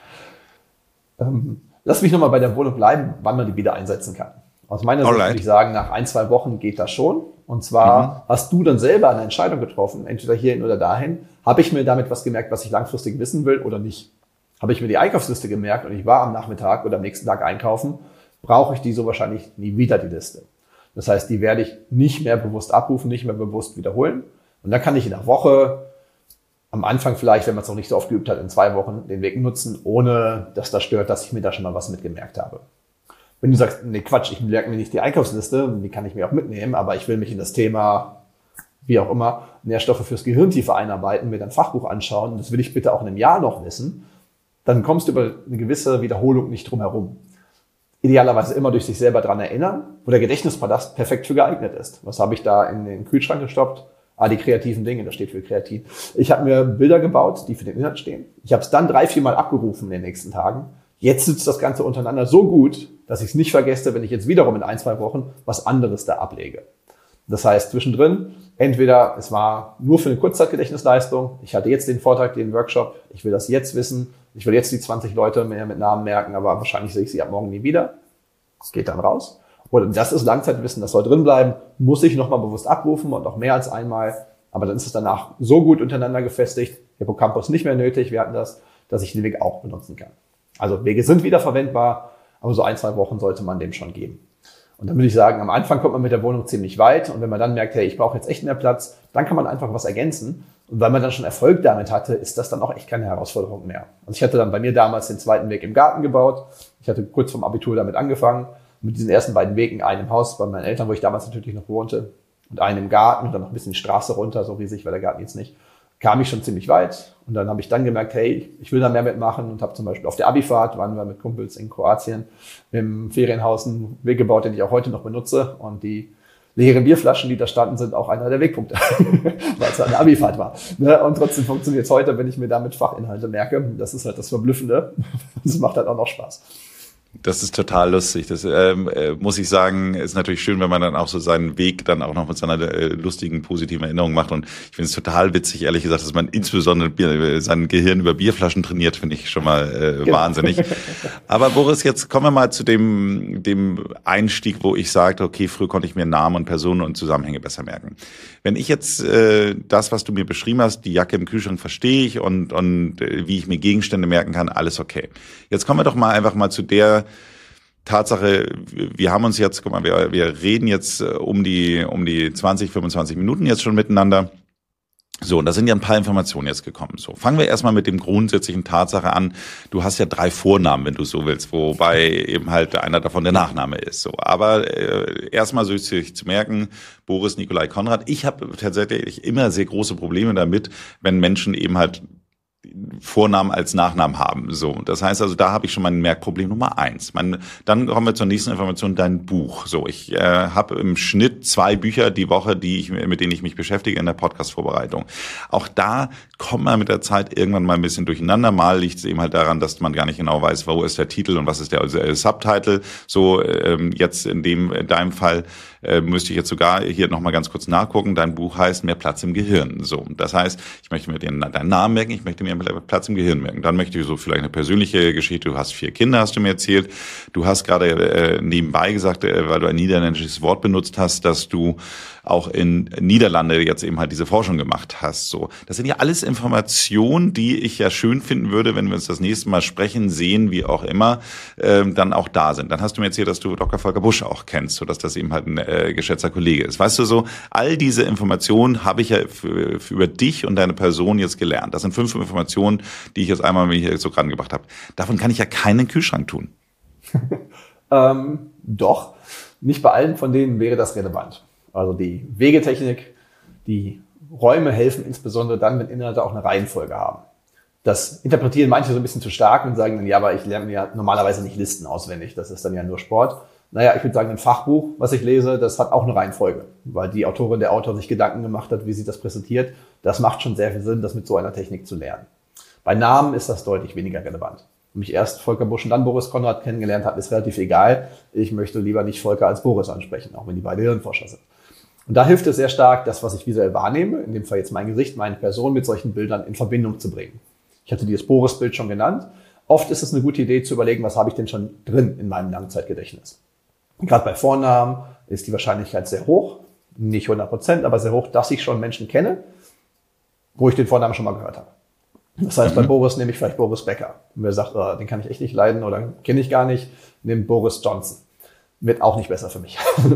an? Lass mich nochmal bei der Wohnung bleiben, wann man die wieder einsetzen kann. Aus meiner Sicht würde ich sagen, nach 1, 2 Wochen geht das schon. Und zwar hast du dann selber eine Entscheidung getroffen, entweder hierhin oder dahin. Habe ich mir damit was gemerkt, was ich langfristig wissen will oder nicht? Habe ich mir die Einkaufsliste gemerkt und ich war am Nachmittag oder am nächsten Tag einkaufen, brauche ich die so wahrscheinlich nie wieder, die Liste. Das heißt, die werde ich nicht mehr bewusst abrufen, nicht mehr bewusst wiederholen. Und dann kann ich in der Woche, am Anfang vielleicht, wenn man es noch nicht so oft geübt hat, in 2 Wochen den Weg nutzen, ohne dass das stört, dass ich mir da schon mal was mitgemerkt habe. Wenn du sagst, nee Quatsch, ich merke mir nicht die Einkaufsliste, die kann ich mir auch mitnehmen, aber ich will mich in das Thema, wie auch immer, Nährstoffe fürs Gehirn tiefer einarbeiten, mir dann ein Fachbuch anschauen, das will ich bitte auch in einem Jahr noch wissen, dann kommst du über eine gewisse Wiederholung nicht drum herum. Idealerweise immer durch sich selber dran erinnern, wo der Gedächtnispalast perfekt für geeignet ist. Was habe ich da in den Kühlschrank gestoppt? Die kreativen Dinge, das steht für kreativ. Ich habe mir Bilder gebaut, die für den Inhalt stehen. Ich habe es dann 3-4 Mal abgerufen in den nächsten Tagen. Jetzt sitzt das Ganze untereinander so gut, dass ich es nicht vergesse, wenn ich jetzt wiederum in 1-2 Wochen was anderes da ablege. Das heißt, zwischendrin, entweder es war nur für eine Kurzzeitgedächtnisleistung, ich hatte jetzt den Vortrag, den Workshop, ich will das jetzt wissen, ich will jetzt die 20 Leute mehr mit Namen merken, aber wahrscheinlich sehe ich sie ab morgen nie wieder. Das geht dann raus. Oder das ist Langzeitwissen, das soll drin bleiben, muss ich nochmal bewusst abrufen und auch mehr als einmal. Aber dann ist es danach so gut untereinander gefestigt, Hippocampus nicht mehr nötig, wir hatten das, dass ich den Weg auch benutzen kann. Also Wege sind wieder verwendbar, aber so 1-2 Wochen sollte man dem schon geben. Und dann würde ich sagen, am Anfang kommt man mit der Wohnung ziemlich weit und wenn man dann merkt, hey, ich brauche jetzt echt mehr Platz, dann kann man einfach was ergänzen. Und weil man dann schon Erfolg damit hatte, ist das dann auch echt keine Herausforderung mehr. Also ich hatte dann bei mir damals den zweiten Weg im Garten gebaut. Ich hatte kurz vorm Abitur damit angefangen. Mit diesen ersten beiden Wegen, einen im Haus bei meinen Eltern, wo ich damals natürlich noch wohnte, und einen im Garten und dann noch ein bisschen die Straße runter, so riesig war der Garten jetzt nicht, kam ich schon ziemlich weit. Und dann habe ich dann gemerkt, hey, ich will da mehr mitmachen und habe zum Beispiel auf der Abifahrt, waren wir mit Kumpels in Kroatien, im Ferienhaus einen Weg gebaut, den ich auch heute noch benutze. Und die leeren Bierflaschen, die da standen, sind auch einer der Wegpunkte, weil es eine Abifahrt war. Und trotzdem funktioniert es heute, wenn ich mir damit Fachinhalte merke. Das ist halt das Verblüffende. Das macht halt auch noch Spaß. Das ist total lustig. Das muss ich sagen, ist natürlich schön, wenn man dann auch so seinen Weg dann auch noch mit seiner lustigen, positiven Erinnerung macht. Und ich finde es total witzig, ehrlich gesagt, dass man insbesondere sein Gehirn über Bierflaschen trainiert, finde ich schon mal wahnsinnig. Aber Boris, jetzt kommen wir mal zu dem Einstieg, wo ich sagte, okay, früher konnte ich mir Namen und Personen und Zusammenhänge besser merken. Wenn ich jetzt das, was du mir beschrieben hast, die Jacke im Kühlschrank verstehe ich und wie ich mir Gegenstände merken kann, alles okay. Jetzt kommen wir doch mal einfach mal zu der Tatsache, wir haben uns jetzt, guck mal, wir reden jetzt um die 20, 25 Minuten jetzt schon miteinander. So, und da sind ja ein paar Informationen jetzt gekommen. So, fangen wir erstmal mit dem grundsätzlichen Tatsache an. Du hast ja 3 Vornamen, wenn du so willst, wobei eben halt einer davon der Nachname ist. So, aber erstmal so sich zu merken, Boris Nikolai Konrad. Ich habe tatsächlich immer sehr große Probleme damit, wenn Menschen eben halt Vornamen als Nachnamen haben. So, das heißt also, da habe ich schon mein Merkproblem Nummer 1. Dann kommen wir zur nächsten Information, dein Buch. So, ich habe im Schnitt 2 Bücher die Woche, mit denen ich mich beschäftige in der Podcast-Vorbereitung. Auch da kommt man mit der Zeit irgendwann mal ein bisschen durcheinander. Mal liegt es eben halt daran, dass man gar nicht genau weiß, wo ist der Titel und was ist der Subtitle. So, jetzt in deinem Fall müsste ich jetzt sogar hier nochmal ganz kurz nachgucken. Dein Buch heißt Mehr Platz im Gehirn. So, das heißt, ich möchte mir deinen Namen merken, ich möchte mir Platz im Gehirn merken. Dann möchte ich so vielleicht eine persönliche Geschichte. Du hast 4 Kinder, hast du mir erzählt. Du hast gerade nebenbei gesagt, weil du ein niederländisches Wort benutzt hast, dass du auch in Niederlande jetzt eben halt diese Forschung gemacht hast. So, das sind ja alles Informationen, die ich ja schön finden würde, wenn wir uns das nächste Mal sprechen, sehen, wie auch immer, dann auch da sind. Dann hast du mir erzählt, dass du Dr. Volker Busch auch kennst, so dass das eben halt ein geschätzter Kollege ist. Weißt du so, all diese Informationen habe ich ja über dich und deine Person jetzt gelernt. Das sind 5 Informationen, die ich jetzt einmal mir hier so rangebracht habe. Davon kann ich ja keinen Kühlschrank tun. Doch, nicht bei allen von denen wäre das relevant. Also die Wegetechnik, die Räume helfen insbesondere dann, wenn Inhalte auch eine Reihenfolge haben. Das interpretieren manche so ein bisschen zu stark und sagen dann, ja, aber ich lerne ja normalerweise nicht Listen auswendig, das ist dann ja nur Sport. Naja, ich würde sagen, ein Fachbuch, was ich lese, das hat auch eine Reihenfolge, weil die Autorin, der Autor sich Gedanken gemacht hat, wie sie das präsentiert. Das macht schon sehr viel Sinn, das mit so einer Technik zu lernen. Bei Namen ist das deutlich weniger relevant. Wenn ich erst Volker Busch und dann Boris Konrad kennengelernt habe, ist relativ egal. Ich möchte lieber nicht Volker als Boris ansprechen, auch wenn die beide Hirnforscher sind. Und da hilft es sehr stark, das, was ich visuell wahrnehme, in dem Fall jetzt mein Gesicht, meine Person, mit solchen Bildern in Verbindung zu bringen. Ich hatte dieses Boris-Bild schon genannt. Oft ist es eine gute Idee zu überlegen, was habe ich denn schon drin in meinem Langzeitgedächtnis. Gerade bei Vornamen ist die Wahrscheinlichkeit sehr hoch, nicht 100%, aber sehr hoch, dass ich schon Menschen kenne, wo ich den Vornamen schon mal gehört habe. Das heißt, bei Boris nehme ich vielleicht Boris Becker. Und wer sagt, den kann ich echt nicht leiden oder kenne ich gar nicht, nehme Boris Johnson. Wird auch nicht besser für mich.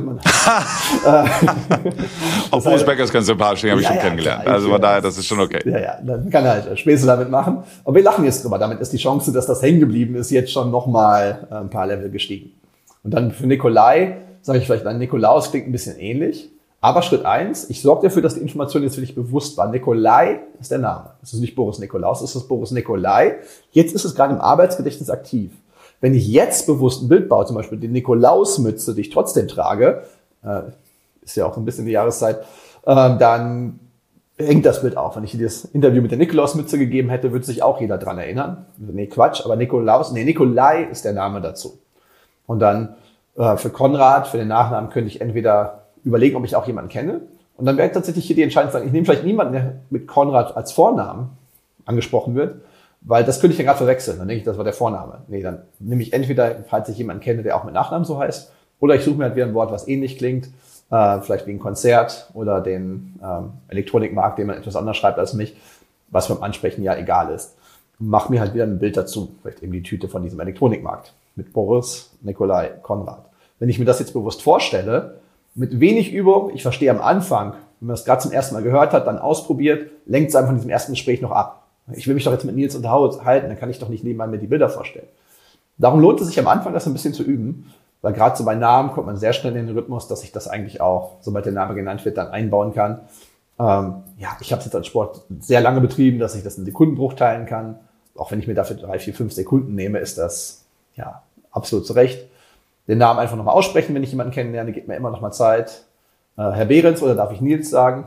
Auch Boris Becker ist ganz sympathisch, den habe ich schon kennengelernt. Also von daher, das ist schon okay. Ja, dann kann er halt Späße damit machen. Aber wir lachen jetzt drüber. Damit ist die Chance, dass das hängen geblieben ist, jetzt schon nochmal ein paar Level gestiegen. Und dann für Nikolai, sage ich vielleicht, Nikolaus klingt ein bisschen ähnlich. Aber Schritt 1, ich sorge dafür, dass die Information jetzt wirklich bewusst war. Nikolai ist der Name. Es ist nicht Boris Nikolaus, es ist Boris Nikolai. Jetzt ist es gerade im Arbeitsgedächtnis aktiv. Wenn ich jetzt bewusst ein Bild baue, zum Beispiel die Nikolausmütze, die ich trotzdem trage, ist ja auch ein bisschen die Jahreszeit, dann hängt das Bild auf. Wenn ich dir das Interview mit der Nikolausmütze gegeben hätte, würde sich auch jeder dran erinnern. Nee, Quatsch, aber Nikolai ist der Name dazu. Und dann für Konrad, für den Nachnamen, könnte ich entweder überlegen, ob ich auch jemanden kenne. Und dann wäre tatsächlich hier die Entscheidung sagen, ich nehme vielleicht niemanden, der mit Konrad als Vornamen angesprochen wird, weil das könnte ich ja gerade verwechseln. Dann denke ich, das war der Vorname. Nee, dann nehme ich entweder, falls ich jemanden kenne, der auch mit Nachnamen so heißt, oder ich suche mir halt wieder ein Wort, was ähnlich klingt, vielleicht wie ein Konzert oder den Elektronikmarkt, den man etwas anders schreibt als mich, was beim Ansprechen ja egal ist. Mach mir halt wieder ein Bild dazu, vielleicht eben die Tüte von diesem Elektronikmarkt mit Boris, Nikolai, Konrad. Wenn ich mir das jetzt bewusst vorstelle, mit wenig Übung, ich verstehe am Anfang, wenn man das gerade zum ersten Mal gehört hat, dann ausprobiert, lenkt es einem von diesem ersten Gespräch noch ab. Ich will mich doch jetzt mit Nils unterhalten, dann kann ich doch nicht nebenbei mir die Bilder vorstellen. Darum lohnt es sich am Anfang, das ein bisschen zu üben, weil gerade so bei Namen kommt man sehr schnell in den Rhythmus, dass ich das eigentlich auch, sobald der Name genannt wird, dann einbauen kann. Ich habe es jetzt als Sport sehr lange betrieben, dass ich das in Sekundenbruchteilen kann. Auch wenn ich mir dafür 3, 4, 5 Sekunden nehme, ist das ja absolut zu Recht. Den Namen einfach nochmal aussprechen, wenn ich jemanden kennenlerne, gibt mir immer noch mal Zeit. Herr Behrens oder darf ich Nils sagen?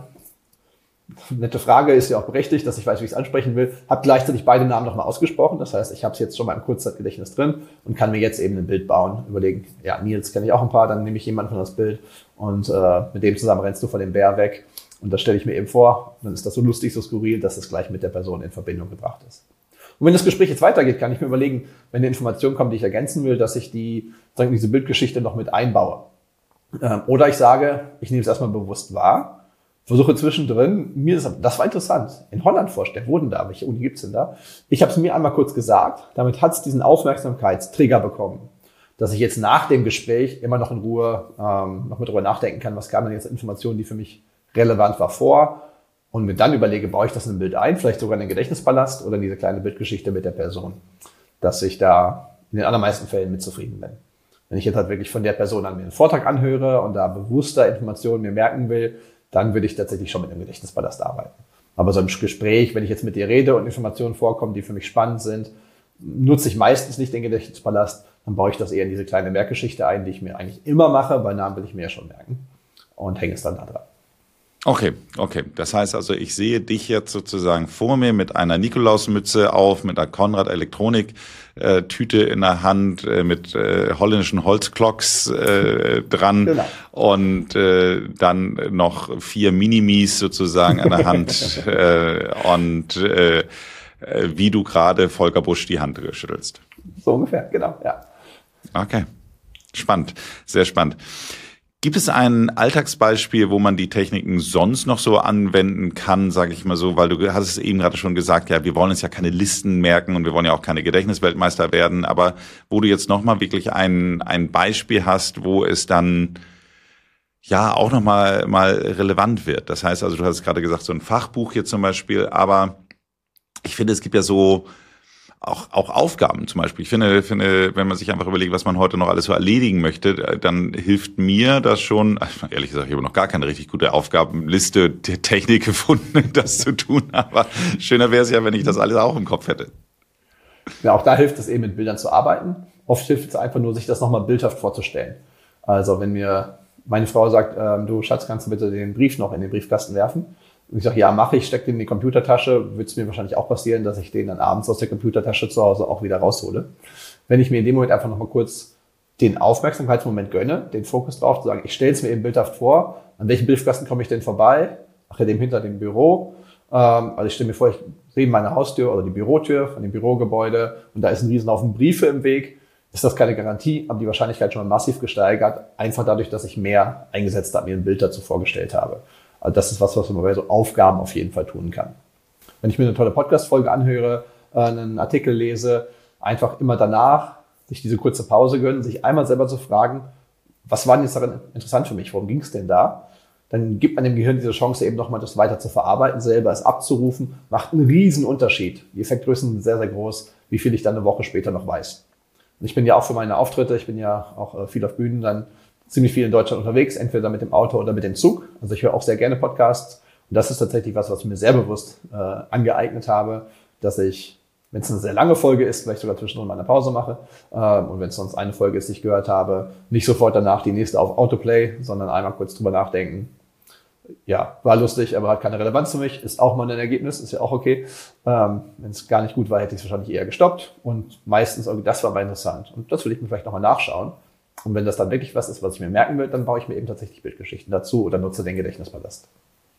Nette Frage, ist ja auch berechtigt, dass ich weiß, wie ich es ansprechen will. Habe gleichzeitig beide Namen nochmal ausgesprochen. Das heißt, ich habe es jetzt schon mal im Kurzzeitgedächtnis drin und kann mir jetzt eben ein Bild bauen. Überlegen, ja, Nils kenne ich auch ein paar, dann nehme ich jemanden von das Bild und mit dem zusammen rennst du von dem Bär weg. Und das stelle ich mir eben vor. Dann ist das so lustig, so skurril, dass es gleich mit der Person in Verbindung gebracht ist. Und wenn das Gespräch jetzt weitergeht, kann ich mir überlegen, wenn eine Information kommt, die ich ergänzen will, dass ich diese Bildgeschichte noch mit einbaue. Oder ich sage, ich nehme es erstmal bewusst wahr, versuche zwischendrin, das war interessant, in Holland vorstellen, wo denn da, welche Uni gibt's denn da? Ich habe es mir einmal kurz gesagt, damit hat es diesen Aufmerksamkeitstrigger bekommen, dass ich jetzt nach dem Gespräch immer noch in Ruhe noch mit drüber nachdenken kann, was kam denn jetzt Informationen, die für mich relevant war vor, und mir dann überlege, baue ich das in ein Bild ein, vielleicht sogar in den Gedächtnispalast oder in diese kleine Bildgeschichte mit der Person, dass ich da in den allermeisten Fällen mit zufrieden bin. Wenn ich jetzt halt wirklich von der Person an mir einen Vortrag anhöre und da bewusster Informationen mir merken will, dann würde ich tatsächlich schon mit dem Gedächtnispalast arbeiten. Aber so im Gespräch, wenn ich jetzt mit dir rede und Informationen vorkommen, die für mich spannend sind, nutze ich meistens nicht den Gedächtnispalast, dann baue ich das eher in diese kleine Merkgeschichte ein, die ich mir eigentlich immer mache, weil Namen will ich mir ja schon merken und hänge es dann da dran. Okay. Das heißt also, ich sehe dich jetzt sozusagen vor mir mit einer Nikolausmütze auf, mit einer Konrad Elektronik Tüte in der Hand, mit holländischen Holzklocks dran, genau. Und dann noch 4 Minimis sozusagen an der Hand und wie du gerade Volker Busch die Hand schüttelst. So ungefähr, genau, ja. Okay, spannend, sehr spannend. Gibt es ein Alltagsbeispiel, wo man die Techniken sonst noch so anwenden kann, sage ich mal so, weil du hast es eben gerade schon gesagt, ja, wir wollen uns ja keine Listen merken und wir wollen ja auch keine Gedächtnisweltmeister werden, aber wo du jetzt nochmal wirklich ein Beispiel hast, wo es dann ja auch nochmal relevant wird. Das heißt also, du hast gerade gesagt, so ein Fachbuch hier zum Beispiel, aber ich finde, es gibt ja so auch Aufgaben zum Beispiel. Ich finde, wenn man sich einfach überlegt, was man heute noch alles so erledigen möchte, dann hilft mir das schon, ehrlich gesagt, ich habe noch gar keine richtig gute Aufgabenliste der Technik gefunden, das zu tun, aber schöner wäre es ja, wenn ich das alles auch im Kopf hätte. Ja, auch da hilft es eben, mit Bildern zu arbeiten. Oft hilft es einfach nur, sich das nochmal bildhaft vorzustellen. Also wenn mir meine Frau sagt, du Schatz, kannst du bitte den Brief noch in den Briefkasten werfen? Und ich sage, ja, mache ich, stecke den in die Computertasche, wird es mir wahrscheinlich auch passieren, dass ich den dann abends aus der Computertasche zu Hause auch wieder raushole. Wenn ich mir in dem Moment einfach nochmal kurz den Aufmerksamkeitsmoment gönne, den Fokus drauf, zu sagen, ich stelle es mir eben bildhaft vor, an welchem Briefkasten komme ich denn vorbei? Ach ja, dem hinter dem Büro. Also ich stelle mir vor, ich sehe meine Haustür oder die Bürotür von dem Bürogebäude und da ist ein Riesenhaufen Briefe im Weg. Ist das keine Garantie, aber die Wahrscheinlichkeit schon mal massiv gesteigert, einfach dadurch, dass ich mehr eingesetzt habe, mir ein Bild dazu vorgestellt habe. Also das ist was man bei so Aufgaben auf jeden Fall tun kann. Wenn ich mir eine tolle Podcast-Folge anhöre, einen Artikel lese, einfach immer danach sich diese kurze Pause gönnen, sich einmal selber zu fragen, was war denn jetzt daran interessant für mich, worum ging es denn da? Dann gibt man dem Gehirn diese Chance, eben nochmal das weiter zu verarbeiten, selber es abzurufen, macht einen riesen Unterschied. Die Effektgrößen sind sehr, sehr groß, wie viel ich dann eine Woche später noch weiß. Und ich bin ja auch für meine Auftritte, ich bin ja auch viel auf Bühnen dann ziemlich viel in Deutschland unterwegs, entweder mit dem Auto oder mit dem Zug. Also ich höre auch sehr gerne Podcasts. Und das ist tatsächlich was ich mir sehr bewusst angeeignet habe, dass ich, wenn es eine sehr lange Folge ist, vielleicht sogar zwischendrin mal eine Pause mache. Und wenn es sonst eine Folge ist, die ich gehört habe, nicht sofort danach die nächste auf Autoplay, sondern einmal kurz drüber nachdenken. ja, war lustig, aber hat keine Relevanz für mich, ist auch mal ein Ergebnis, ist ja auch okay. Wenn es gar nicht gut war, hätte ich es wahrscheinlich eher gestoppt und meistens, das war mal interessant und das will ich mir vielleicht nochmal nachschauen. Und wenn das dann wirklich was ist, was ich mir merken will, dann baue ich mir eben tatsächlich Bildgeschichten dazu oder nutze den Gedächtnispalast.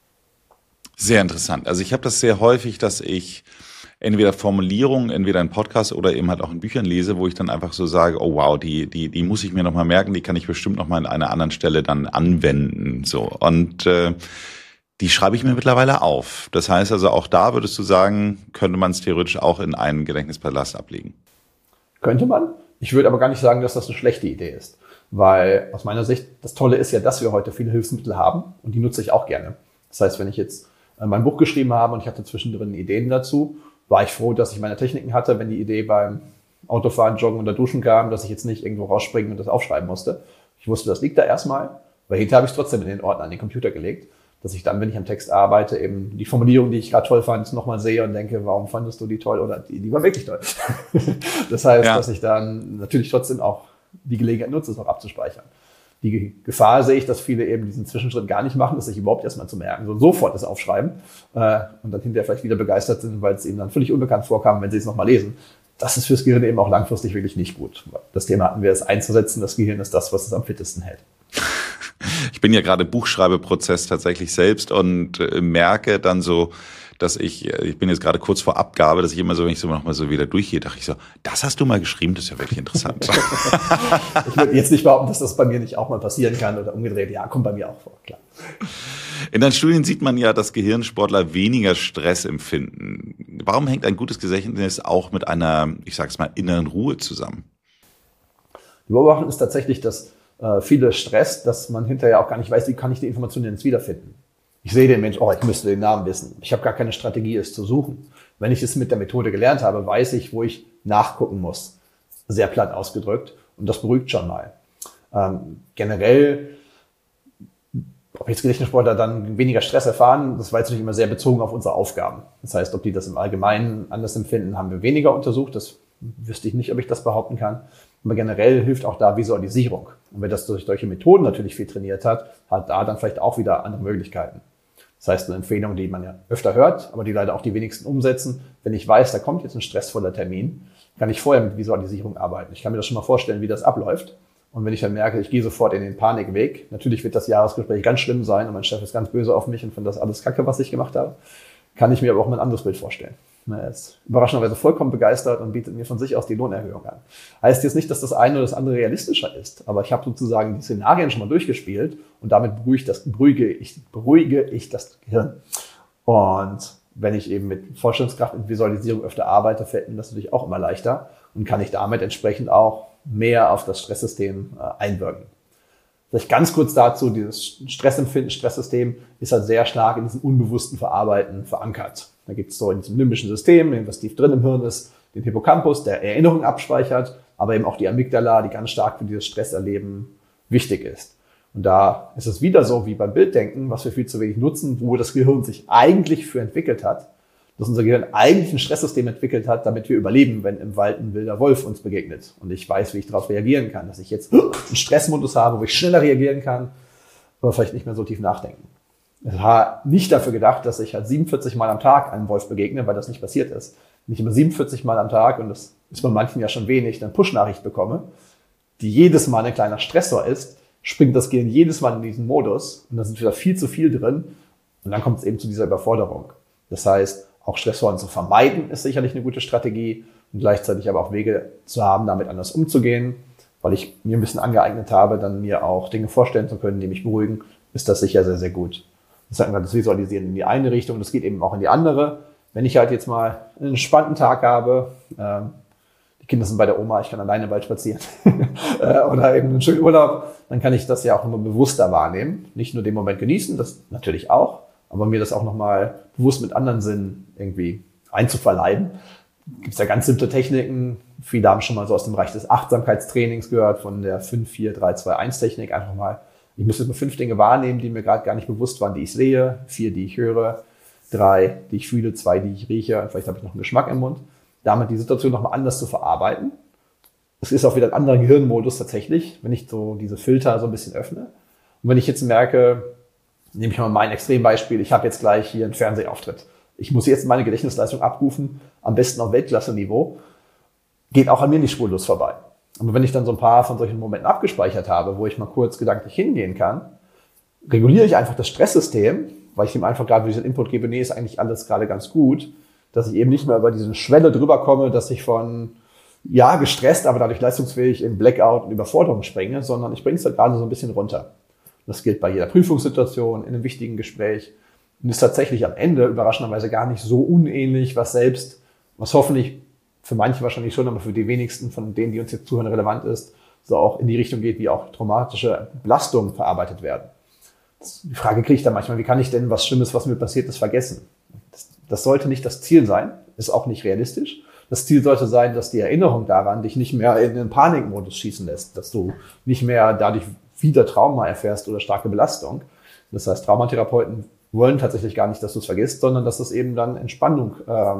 Sehr interessant. Also ich habe das sehr häufig, dass ich entweder Formulierungen, entweder in Podcasts oder eben halt auch in Büchern lese, wo ich dann einfach so sage, oh wow, die muss ich mir nochmal merken, die kann ich bestimmt nochmal an einer anderen Stelle dann anwenden. So. Und die schreibe ich mir mittlerweile auf. Das heißt also, auch da würdest du sagen, könnte man es theoretisch auch in einen Gedächtnispalast ablegen. Könnte man. Ich würde aber gar nicht sagen, dass das eine schlechte Idee ist. Weil aus meiner Sicht, das Tolle ist ja, dass wir heute viele Hilfsmittel haben und die nutze ich auch gerne. Das heißt, wenn ich jetzt mein Buch geschrieben habe und ich hatte zwischendrin Ideen dazu, war ich froh, dass ich meine Techniken hatte, wenn die Idee beim Autofahren, Joggen oder Duschen kam, dass ich jetzt nicht irgendwo rausspringen und das aufschreiben musste. Ich wusste, das liegt da erstmal, weil hinterher habe ich es trotzdem in den Ordner an den Computer gelegt, dass ich dann, wenn ich am Text arbeite, eben die Formulierung, die ich gerade toll fand, nochmal sehe und denke, warum fandest du die toll oder die war wirklich toll. Das heißt, dass ich dann natürlich trotzdem auch die Gelegenheit nutze, es noch abzuspeichern. Die Gefahr sehe ich, dass viele eben diesen Zwischenschritt gar nicht machen, das sich überhaupt erstmal zu merken, so sofort das aufschreiben und dann hinterher vielleicht wieder begeistert sind, weil es ihnen dann völlig unbekannt vorkam, wenn sie es nochmal lesen. Das ist fürs Gehirn eben auch langfristig wirklich nicht gut. Das Thema hatten wir, es einzusetzen, das Gehirn ist das, was es am fittesten hält. Ich bin ja gerade Buchschreibeprozess tatsächlich selbst und merke dann so, dass ich bin jetzt gerade kurz vor Abgabe, dass ich immer so, wenn ich so nochmal so wieder durchgehe, dachte ich so, das hast du mal geschrieben, das ist ja wirklich interessant. Ich würde jetzt nicht behaupten, dass das bei mir nicht auch mal passieren kann oder umgedreht. Ja, kommt bei mir auch vor, klar. In deinen Studien sieht man ja, dass Gehirnsportler weniger Stress empfinden. Warum hängt ein gutes Gedächtnis auch mit einer, ich sag's mal, inneren Ruhe zusammen? Die Beobachtung ist tatsächlich, dass viele Stress, dass man hinterher auch gar nicht weiß, wie kann ich die Informationen jetzt wiederfinden. Ich sehe den Mensch, ich müsste den Namen wissen. Ich habe gar keine Strategie, es zu suchen. Wenn ich es mit der Methode gelernt habe, weiß ich, wo ich nachgucken muss. Sehr platt ausgedrückt. Und das beruhigt schon mal. Generell, ob jetzt Gedächtnissportler dann weniger Stress erfahren, das war jetzt nicht immer sehr bezogen auf unsere Aufgaben. Das heißt, ob die das im Allgemeinen anders empfinden, haben wir weniger untersucht. Das wüsste ich nicht, ob ich das behaupten kann. Aber generell hilft auch da Visualisierung. Und wer das durch solche Methoden natürlich viel trainiert hat, hat da dann vielleicht auch wieder andere Möglichkeiten. Das heißt, eine Empfehlung, die man ja öfter hört, aber die leider auch die wenigsten umsetzen. Wenn ich weiß, da kommt jetzt ein stressvoller Termin, kann ich vorher mit Visualisierung arbeiten. Ich kann mir das schon mal vorstellen, wie das abläuft. Und wenn ich dann merke, ich gehe sofort in den Panikweg, natürlich wird das Jahresgespräch ganz schlimm sein und mein Chef ist ganz böse auf mich und findet das alles Kacke, was ich gemacht habe, kann ich mir aber auch mal ein anderes Bild vorstellen. Er ist überraschenderweise vollkommen begeistert und bietet mir von sich aus die Lohnerhöhung an. Heißt jetzt nicht, dass das eine oder das andere realistischer ist, aber ich habe sozusagen die Szenarien schon mal durchgespielt und damit beruhige ich das Gehirn. Und wenn ich eben mit Vorstellungskraft und Visualisierung öfter arbeite, fällt mir das natürlich auch immer leichter und kann ich damit entsprechend auch mehr auf das Stresssystem einwirken. Vielleicht ganz kurz dazu, dieses Stressempfinden, Stresssystem ist halt sehr stark in diesem unbewussten Verarbeiten verankert. Da gibt es so in diesem limbischen System, was tief drin im Hirn ist, den Hippocampus, der Erinnerungen abspeichert, aber eben auch die Amygdala, die ganz stark für dieses Stresserleben wichtig ist. Und da ist es wieder so wie beim Bilddenken, was wir viel zu wenig nutzen, wo das Gehirn sich eigentlich für entwickelt hat, dass unser Gehirn eigentlich ein Stresssystem entwickelt hat, damit wir überleben, wenn im Wald ein wilder Wolf uns begegnet. Und ich weiß, wie ich darauf reagieren kann, dass ich jetzt einen Stressmodus habe, wo ich schneller reagieren kann, aber vielleicht nicht mehr so tief nachdenken. Es war nicht dafür gedacht, dass ich halt 47 Mal am Tag einem Wolf begegne, weil das nicht passiert ist. Wenn ich immer 47 Mal am Tag, und das ist bei manchen ja schon wenig, dann Push-Nachricht bekomme, die jedes Mal ein kleiner Stressor ist, springt das Gehirn jedes Mal in diesen Modus und da sind wieder viel zu viel drin und dann kommt es eben zu dieser Überforderung. Das heißt, auch Stressoren zu vermeiden ist sicherlich eine gute Strategie und gleichzeitig aber auch Wege zu haben, damit anders umzugehen, weil ich mir ein bisschen angeeignet habe, dann mir auch Dinge vorstellen zu können, die mich beruhigen, ist das sicher sehr, sehr gut. Das sagt man, das Visualisieren in die eine Richtung, das geht eben auch in die andere. Wenn ich halt jetzt mal einen entspannten Tag habe, die Kinder sind bei der Oma, ich kann alleine bald spazieren oder eben einen schönen Urlaub, dann kann ich das ja auch nochmal bewusster wahrnehmen. Nicht nur den Moment genießen, das natürlich auch, aber mir das auch nochmal bewusst mit anderen Sinnen irgendwie einzuverleiben. Gibt es ja ganz simple Techniken. Viele haben schon mal so aus dem Bereich des Achtsamkeitstrainings gehört, von der 5-4-3-2-1-Technik. Einfach mal, ich muss jetzt mal 5 Dinge wahrnehmen, die mir gerade gar nicht bewusst waren, die ich sehe, 4, die ich höre, 3, die ich fühle, 2, die ich rieche und vielleicht habe ich noch einen Geschmack im Mund. Damit die Situation nochmal anders zu verarbeiten. Es ist auch wieder ein anderer Gehirnmodus tatsächlich, wenn ich so diese Filter so ein bisschen öffne. Und wenn ich jetzt merke, Nehme ich mal mein Extrembeispiel. Ich habe jetzt gleich hier einen Fernsehauftritt. Ich muss jetzt meine Gedächtnisleistung abrufen, am besten auf Weltklasse-Niveau. Geht auch an mir nicht spurlos vorbei. Aber wenn ich dann so ein paar von solchen Momenten abgespeichert habe, wo ich mal kurz gedanklich hingehen kann, reguliere ich einfach das Stresssystem, weil ich ihm einfach gerade diesen Input gebe, nee, ist eigentlich alles gerade ganz gut, dass ich eben nicht mehr über diese Schwelle drüber komme, dass ich von, ja, gestresst, aber dadurch leistungsfähig in Blackout und Überforderung springe, sondern ich bringe es da gerade so ein bisschen runter. Das gilt bei jeder Prüfungssituation, in einem wichtigen Gespräch und ist tatsächlich am Ende überraschenderweise gar nicht so unähnlich, was hoffentlich für manche wahrscheinlich schon, aber für die wenigsten von denen, die uns jetzt zuhören, relevant ist, so auch in die Richtung geht, wie auch traumatische Belastungen verarbeitet werden. Die Frage kriege ich dann manchmal, wie kann ich denn was Schlimmes, was mir passiert ist, vergessen? Das sollte nicht das Ziel sein, ist auch nicht realistisch. Das Ziel sollte sein, dass die Erinnerung daran dich nicht mehr in den Panikmodus schießen lässt, dass du nicht mehr dadurch wieder Trauma erfährst oder starke Belastung. Das heißt, Traumatherapeuten wollen tatsächlich gar nicht, dass du es vergisst, sondern dass es eben dann Entspannung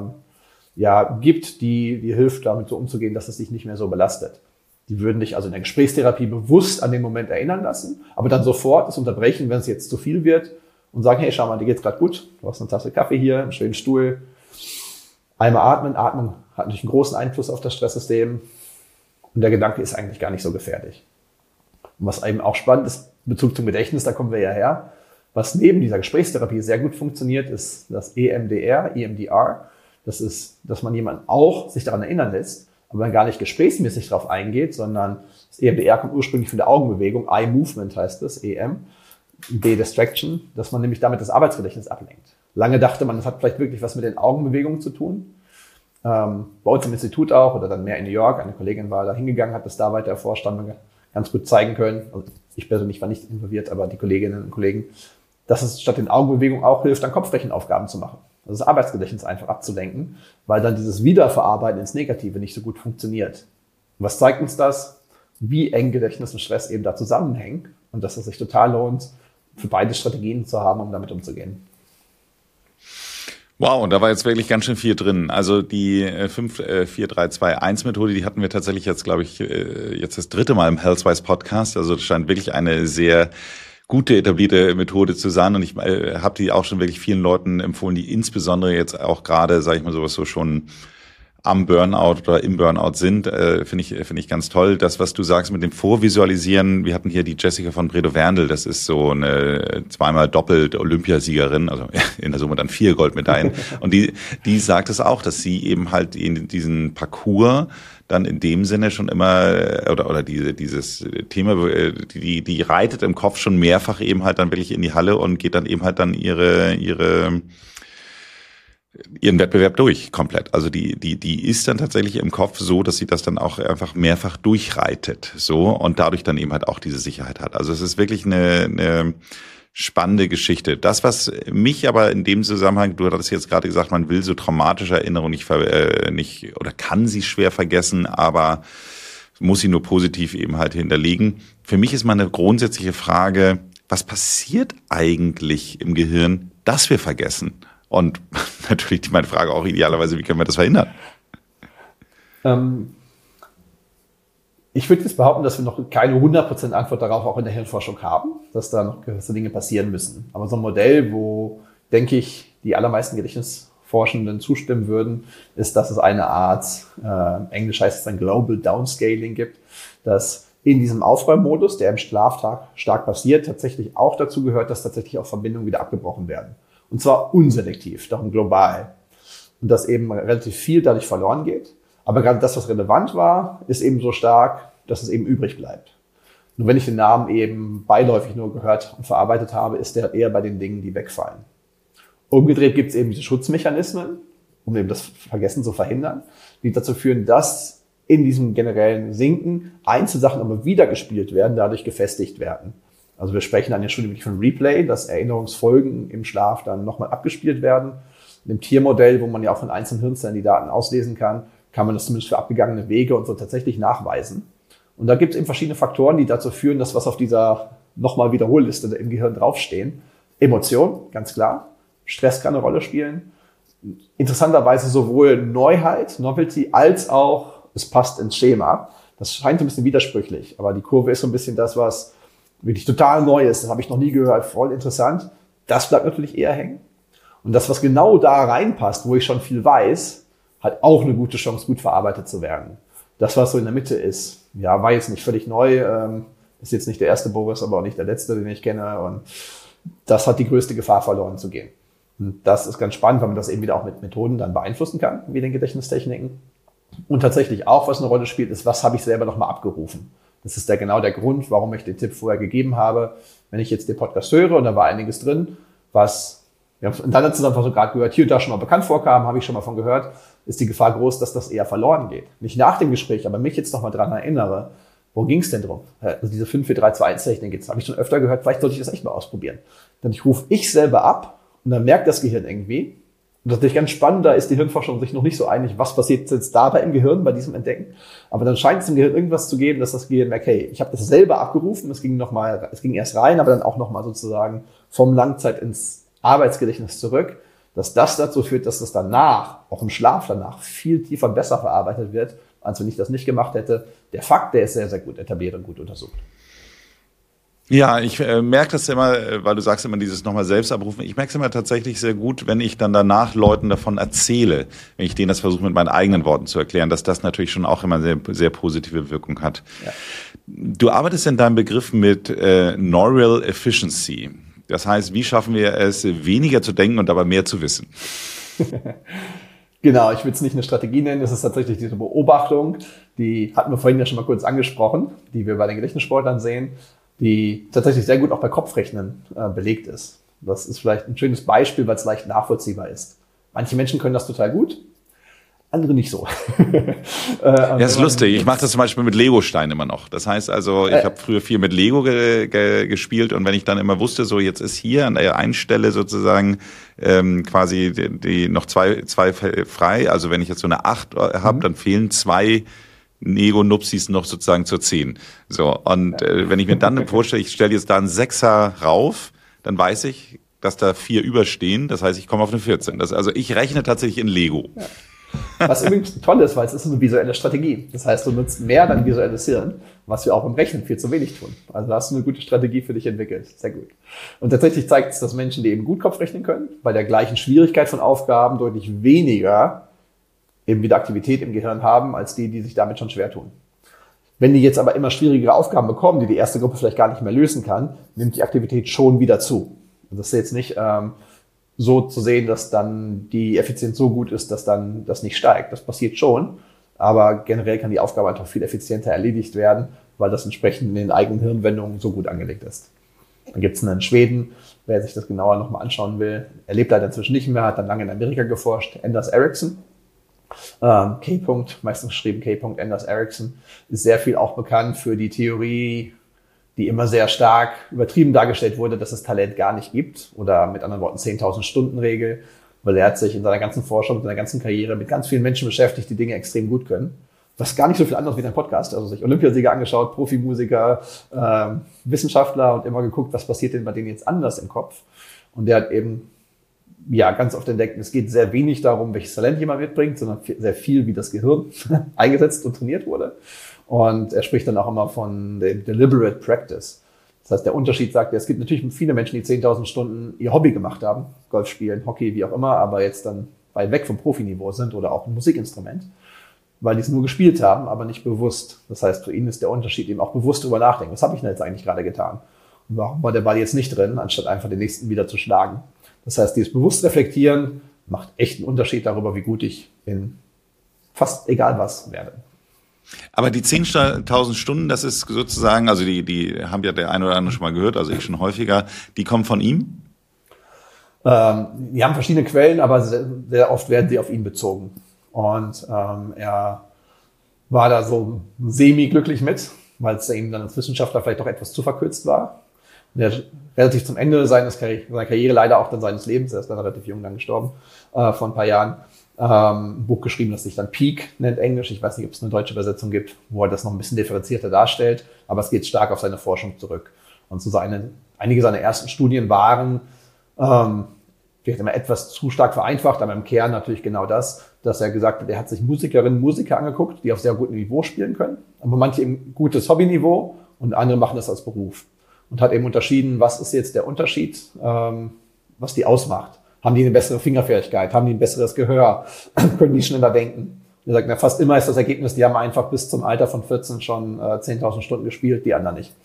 gibt, die dir hilft, damit so umzugehen, dass es dich nicht mehr so belastet. Die würden dich also in der Gesprächstherapie bewusst an den Moment erinnern lassen, aber dann sofort es unterbrechen, wenn es jetzt zu viel wird und sagen, hey, schau mal, dir geht's gerade gut, du hast eine Tasse Kaffee hier, einen schönen Stuhl. Einmal atmen. Atmen hat natürlich einen großen Einfluss auf das Stresssystem und der Gedanke ist eigentlich gar nicht so gefährlich. Und was eben auch spannend ist, Bezug zum Gedächtnis, da kommen wir ja her, was neben dieser Gesprächstherapie sehr gut funktioniert, ist das EMDR. Das ist, dass man jemanden auch sich daran erinnern lässt, aber dann gar nicht gesprächsmäßig darauf eingeht, sondern das EMDR kommt ursprünglich von der Augenbewegung, Eye Movement heißt das, EM, De-Distraction, dass man nämlich damit das Arbeitsgedächtnis ablenkt. Lange dachte man, das hat vielleicht wirklich was mit den Augenbewegungen zu tun. Bei uns im Institut auch oder dann mehr in New York, eine Kollegin war da hingegangen, hat das da weiter erforscht, haben wir ganz gut zeigen können. Also ich persönlich war nicht involviert, aber die Kolleginnen und Kollegen, dass es statt den Augenbewegungen auch hilft, dann Kopfrechenaufgaben zu machen. Also das Arbeitsgedächtnis einfach abzulenken, weil dann dieses Wiederverarbeiten ins Negative nicht so gut funktioniert. Und was zeigt uns das? Wie eng Gedächtnis und Stress eben da zusammenhängen und dass es sich total lohnt, für beide Strategien zu haben, um damit umzugehen. Wow, und da war jetzt wirklich ganz schön viel drin. Also die 5-4-3-2-1-Methode, die hatten wir tatsächlich jetzt, glaube ich, jetzt das 3. Mal im Healthwise Podcast. Also das scheint wirklich eine sehr gute etablierte Methode zu sein. Und ich habe die auch schon wirklich vielen Leuten empfohlen, die insbesondere jetzt auch gerade, sage ich mal sowas so schon am Burnout oder im Burnout sind, finde ich ganz toll. Das, was du sagst mit dem Vorvisualisieren, wir hatten hier die Jessica von Bredow-Werndl, das ist so eine zweimal doppelt Olympiasiegerin, also in der Summe dann 4 Goldmedaillen. Und die sagt es auch, dass sie eben halt in diesen Parcours dann in dem Sinne schon immer, oder dieses Thema, die reitet im Kopf schon mehrfach eben halt dann wirklich in die Halle und geht dann eben halt dann ihren Wettbewerb durch, komplett. Also die ist dann tatsächlich im Kopf so, dass sie das dann auch einfach mehrfach durchreitet, so, und dadurch dann eben halt auch diese Sicherheit hat. Also es ist wirklich eine spannende Geschichte. Das, was mich aber in dem Zusammenhang, du hattest jetzt gerade gesagt, man will so traumatische Erinnerungen nicht oder kann sie schwer vergessen, aber muss sie nur positiv eben halt hinterlegen. Für mich ist mal eine grundsätzliche Frage, was passiert eigentlich im Gehirn, dass wir vergessen? Und natürlich meine Frage auch idealerweise, wie können wir das verhindern? Ich würde jetzt behaupten, dass wir noch keine 100% Antwort darauf auch in der Hirnforschung haben, dass da noch gewisse Dinge passieren müssen. Aber so ein Modell, wo, denke ich, die allermeisten Gedächtnisforschenden zustimmen würden, ist, dass es eine Art, Englisch heißt es dann Global Downscaling gibt, dass in diesem Aufräummodus, der im Schlaftag stark passiert, tatsächlich auch dazu gehört, dass tatsächlich auch Verbindungen wieder abgebrochen werden. Und zwar unselektiv, darum global. Und dass eben relativ viel dadurch verloren geht. Aber gerade das, was relevant war, ist eben so stark, dass es eben übrig bleibt. Nur wenn ich den Namen eben beiläufig nur gehört und verarbeitet habe, ist der eher bei den Dingen, die wegfallen. Umgedreht gibt es eben diese Schutzmechanismen, um eben das Vergessen zu verhindern, die dazu führen, dass in diesem generellen Sinken Einzelsachen aber wieder gespielt werden, dadurch gefestigt werden. Also wir sprechen an der Studie wirklich von Replay, dass Erinnerungsfolgen im Schlaf dann nochmal abgespielt werden. In dem Tiermodell, wo man ja auch von einzelnen Hirnzellen die Daten auslesen kann man das zumindest für abgegangene Wege und so tatsächlich nachweisen. Und da gibt es eben verschiedene Faktoren, die dazu führen, dass was auf dieser nochmal Wiederholliste im Gehirn draufstehen. Emotion, ganz klar. Stress kann eine Rolle spielen. Interessanterweise sowohl Neuheit, Novelty, als auch es passt ins Schema. Das scheint ein bisschen widersprüchlich, aber die Kurve ist so ein bisschen das, was wirklich total neu ist. Das habe ich noch nie gehört, voll interessant. das bleibt natürlich eher hängen. Und das, was genau da reinpasst, wo ich schon viel weiß, hat auch eine gute Chance, gut verarbeitet zu werden. Das, was so in der Mitte ist, ja, war jetzt nicht völlig neu, ist jetzt nicht der erste Boris, aber auch nicht der letzte, den ich kenne. Und das hat die größte Gefahr, verloren zu gehen. Und das ist ganz spannend, weil man das eben wieder auch mit Methoden dann beeinflussen kann, wie den Gedächtnistechniken. Und tatsächlich auch, was eine Rolle spielt, ist, was habe ich selber nochmal abgerufen. Das ist genau der Grund, warum ich den Tipp vorher gegeben habe. Wenn ich jetzt den Podcast höre und da war einiges drin, was wir haben dann zusammen gerade gehört, hier und da schon mal bekannt vorkam, habe ich schon mal von gehört, ist die Gefahr groß, dass das eher verloren geht. Nicht nach dem Gespräch, aber mich jetzt nochmal dran erinnere, wo ging es denn drum? Also diese 5-4-3-2-1-Technik, jetzt habe ich schon öfter gehört, vielleicht sollte ich das echt mal ausprobieren. Dann rufe ich selber ab und dann merkt das Gehirn irgendwie. Und das ist natürlich ganz spannend, da ist die Hirnforschung sich noch nicht so einig, was passiert jetzt dabei im Gehirn, bei diesem Entdecken. Aber dann scheint es im Gehirn irgendwas zu geben, dass das Gehirn merkt, hey, ich habe das selber abgerufen, es ging erst rein, aber dann auch nochmal sozusagen vom Langzeit ins Arbeitsgedächtnis zurück, dass das dazu führt, dass das danach, auch im Schlaf danach, viel tiefer und besser verarbeitet wird, als wenn ich das nicht gemacht hätte. Der Fakt, der ist sehr, sehr gut etabliert und gut untersucht. Ja, ich merke das immer, weil du sagst immer dieses nochmal selbst abrufen. Ich merke es immer tatsächlich sehr gut, wenn ich dann danach Leuten davon erzähle, wenn ich denen das versuche mit meinen eigenen Worten zu erklären, dass das natürlich schon auch immer sehr, sehr positive Wirkung hat. Ja. Du arbeitest in deinem Begriff mit Neural Efficiency. Das heißt, wie schaffen wir es, weniger zu denken und dabei mehr zu wissen? Genau, ich würde es nicht eine Strategie nennen, es ist tatsächlich diese Beobachtung, die hatten wir vorhin ja schon mal kurz angesprochen, die wir bei den Gedächtnissportlern sehen, die tatsächlich sehr gut auch bei Kopfrechnen belegt ist. Das ist vielleicht ein schönes Beispiel, weil es leicht nachvollziehbar ist. Manche Menschen können das total gut, andere nicht so. Ja, ist lustig. Ich mache das zum Beispiel mit Lego-Steinen immer noch. Das heißt also, ich habe früher viel mit Lego gespielt und wenn ich dann immer wusste, so jetzt ist hier an der einen Stelle sozusagen quasi die noch zwei frei. Also wenn ich jetzt so eine 8 habe, dann fehlen 2 Lego-Nupsis noch sozusagen zur 10. So, und wenn ich mir dann vorstelle, ich stelle jetzt da einen 6er rauf, dann weiß ich, dass da 4 überstehen. Das heißt, ich komme auf eine 14. Also ich rechne tatsächlich in Lego. Ja. Was übrigens toll ist, weil es ist eine visuelle Strategie. Das heißt, du nutzt mehr dein visuelles Hirn, was wir auch im Rechnen viel zu wenig tun. Also da hast du eine gute Strategie für dich entwickelt. Sehr gut. Und tatsächlich zeigt es, dass Menschen, die eben gut Kopfrechnen können, bei der gleichen Schwierigkeit von Aufgaben deutlich weniger eben wieder Aktivität im Gehirn haben, als die sich damit schon schwer tun. Wenn die jetzt aber immer schwierigere Aufgaben bekommen, die erste Gruppe vielleicht gar nicht mehr lösen kann, nimmt die Aktivität schon wieder zu. Und das ist jetzt nicht so zu sehen, dass dann die Effizienz so gut ist, dass dann das nicht steigt. Das passiert schon, aber generell kann die Aufgabe einfach viel effizienter erledigt werden, weil das entsprechend in den eigenen Hirnwendungen so gut angelegt ist. Dann gibt es einen in Schweden, wer sich das genauer nochmal anschauen will. Er lebt leider inzwischen nicht mehr, hat dann lange in Amerika geforscht. Anders Ericsson, K. meistens geschrieben K. Anders Ericsson, ist sehr viel auch bekannt für die Theorie, die immer sehr stark übertrieben dargestellt wurde, dass es Talent gar nicht gibt. Oder mit anderen Worten 10.000 Stunden Regel, weil er hat sich in seiner ganzen Forschung, in seiner ganzen Karriere mit ganz vielen Menschen beschäftigt, die Dinge extrem gut können. Was gar nicht so viel anderes wie dein Podcast. Also sich Olympiasieger angeschaut, Profimusiker, Wissenschaftler und immer geguckt, was passiert denn bei denen jetzt anders im Kopf. Und der hat eben ganz oft entdeckt, es geht sehr wenig darum, welches Talent jemand mitbringt, sondern sehr viel, wie das Gehirn eingesetzt und trainiert wurde. Und er spricht dann auch immer von dem Deliberate Practice. Das heißt, der Unterschied sagt, es gibt natürlich viele Menschen, die 10.000 Stunden ihr Hobby gemacht haben, Golf spielen, Hockey, wie auch immer, aber jetzt dann weit weg vom Profiniveau sind oder auch ein Musikinstrument, weil die es nur gespielt haben, aber nicht bewusst. Das heißt, für ihn ist der Unterschied eben auch bewusst drüber nachdenken. Was habe ich denn jetzt eigentlich gerade getan? Und warum war der Ball jetzt nicht drin, anstatt einfach den nächsten wieder zu schlagen? Das heißt, dieses bewusst reflektieren macht echt einen Unterschied darüber, wie gut ich in fast egal was werde. Aber die 10.000 Stunden, das ist sozusagen, also die haben ja der eine oder andere schon mal gehört, also ich schon häufiger, die kommen von ihm? Die haben verschiedene Quellen, aber sehr oft werden sie auf ihn bezogen. Und er war da so semi-glücklich mit, weil es ihm dann als Wissenschaftler vielleicht doch etwas zu verkürzt war. Und er relativ zum Ende seiner Karriere, leider auch dann seines Lebens, er ist dann relativ jung dann gestorben, vor ein paar Jahren, ein Buch geschrieben, das sich dann Peak nennt, Englisch. Ich weiß nicht, ob es eine deutsche Übersetzung gibt, wo er das noch ein bisschen differenzierter darstellt, aber es geht stark auf seine Forschung zurück. Und so einige seiner ersten Studien waren vielleicht immer etwas zu stark vereinfacht, aber im Kern natürlich genau das, dass er gesagt hat, er hat sich Musikerinnen und Musiker angeguckt, die auf sehr gutem Niveau spielen können, aber manche eben gutes Hobbyniveau und andere machen das als Beruf. Und hat eben unterschieden, was ist jetzt der Unterschied was die ausmacht. Haben die eine bessere Fingerfertigkeit? Haben die ein besseres Gehör? Können die schneller denken? Er sagt, fast immer ist das Ergebnis, die haben einfach bis zum Alter von 14 schon 10.000 Stunden gespielt, die anderen nicht.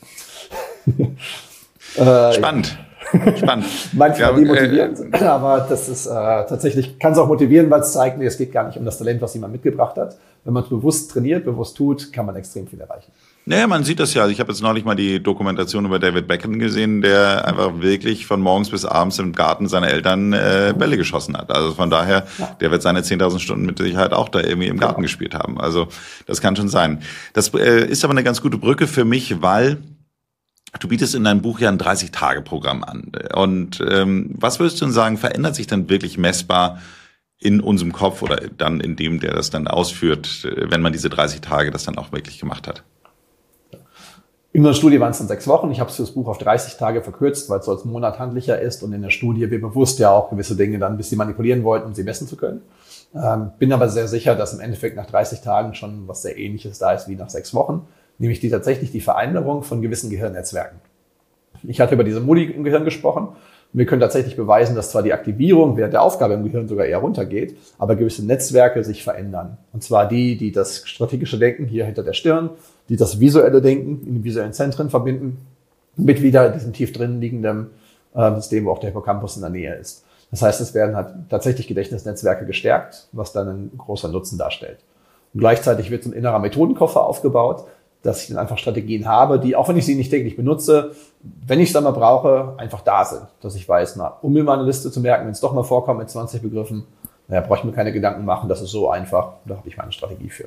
Spannend. Spannend. Manchmal demotivierend, aber das ist tatsächlich, kann es auch motivieren, weil es zeigt, nee, es geht gar nicht um das Talent, was jemand mitgebracht hat. Wenn man es bewusst trainiert, bewusst tut, kann man extrem viel erreichen. Naja, man sieht das ja. Ich habe jetzt neulich mal die Dokumentation über David Beckham gesehen, der einfach wirklich von morgens bis abends im Garten seiner Eltern Bälle geschossen hat. Also von daher, der wird seine 10.000 Stunden mit Sicherheit auch da irgendwie im Garten gespielt haben. Also das kann schon sein. Das ist aber eine ganz gute Brücke für mich, weil du bietest in deinem Buch ja ein 30-Tage-Programm an. Und was würdest du denn sagen, verändert sich dann wirklich messbar in unserem Kopf oder dann in dem, der das dann ausführt, wenn man diese 30 Tage das dann auch wirklich gemacht hat? In unserer Studie waren es dann 6 Wochen. Ich habe es für das Buch auf 30 Tage verkürzt, weil es so als Monat handlicher ist. Und in der Studie wir bewusst ja auch gewisse Dinge dann ein bisschen manipulieren wollten, um sie messen zu können. Bin aber sehr sicher, dass im Endeffekt nach 30 Tagen schon was sehr Ähnliches da ist wie nach 6 Wochen. Nämlich tatsächlich die Veränderung von gewissen Gehirnnetzwerken. Ich hatte über diese Modi im Gehirn gesprochen. Wir können tatsächlich beweisen, dass zwar die Aktivierung während der Aufgabe im Gehirn sogar eher runtergeht, aber gewisse Netzwerke sich verändern. Und zwar die das strategische Denken hier hinter der Stirn, die das visuelle Denken in den visuellen Zentren verbinden, mit wieder diesem tief drin liegenden System, wo auch der Hippocampus in der Nähe ist. Das heißt, es werden halt tatsächlich Gedächtnisnetzwerke gestärkt, was dann ein großer Nutzen darstellt. Und gleichzeitig wird so ein innerer Methodenkoffer aufgebaut, dass ich dann einfach Strategien habe, die, auch wenn ich sie nicht täglich benutze, wenn ich es dann mal brauche, einfach da sind. Dass ich weiß, um mir mal eine Liste zu merken, wenn es doch mal vorkommt mit 20 Begriffen, brauche ich mir keine Gedanken machen, das ist so einfach, da habe ich meine Strategie für.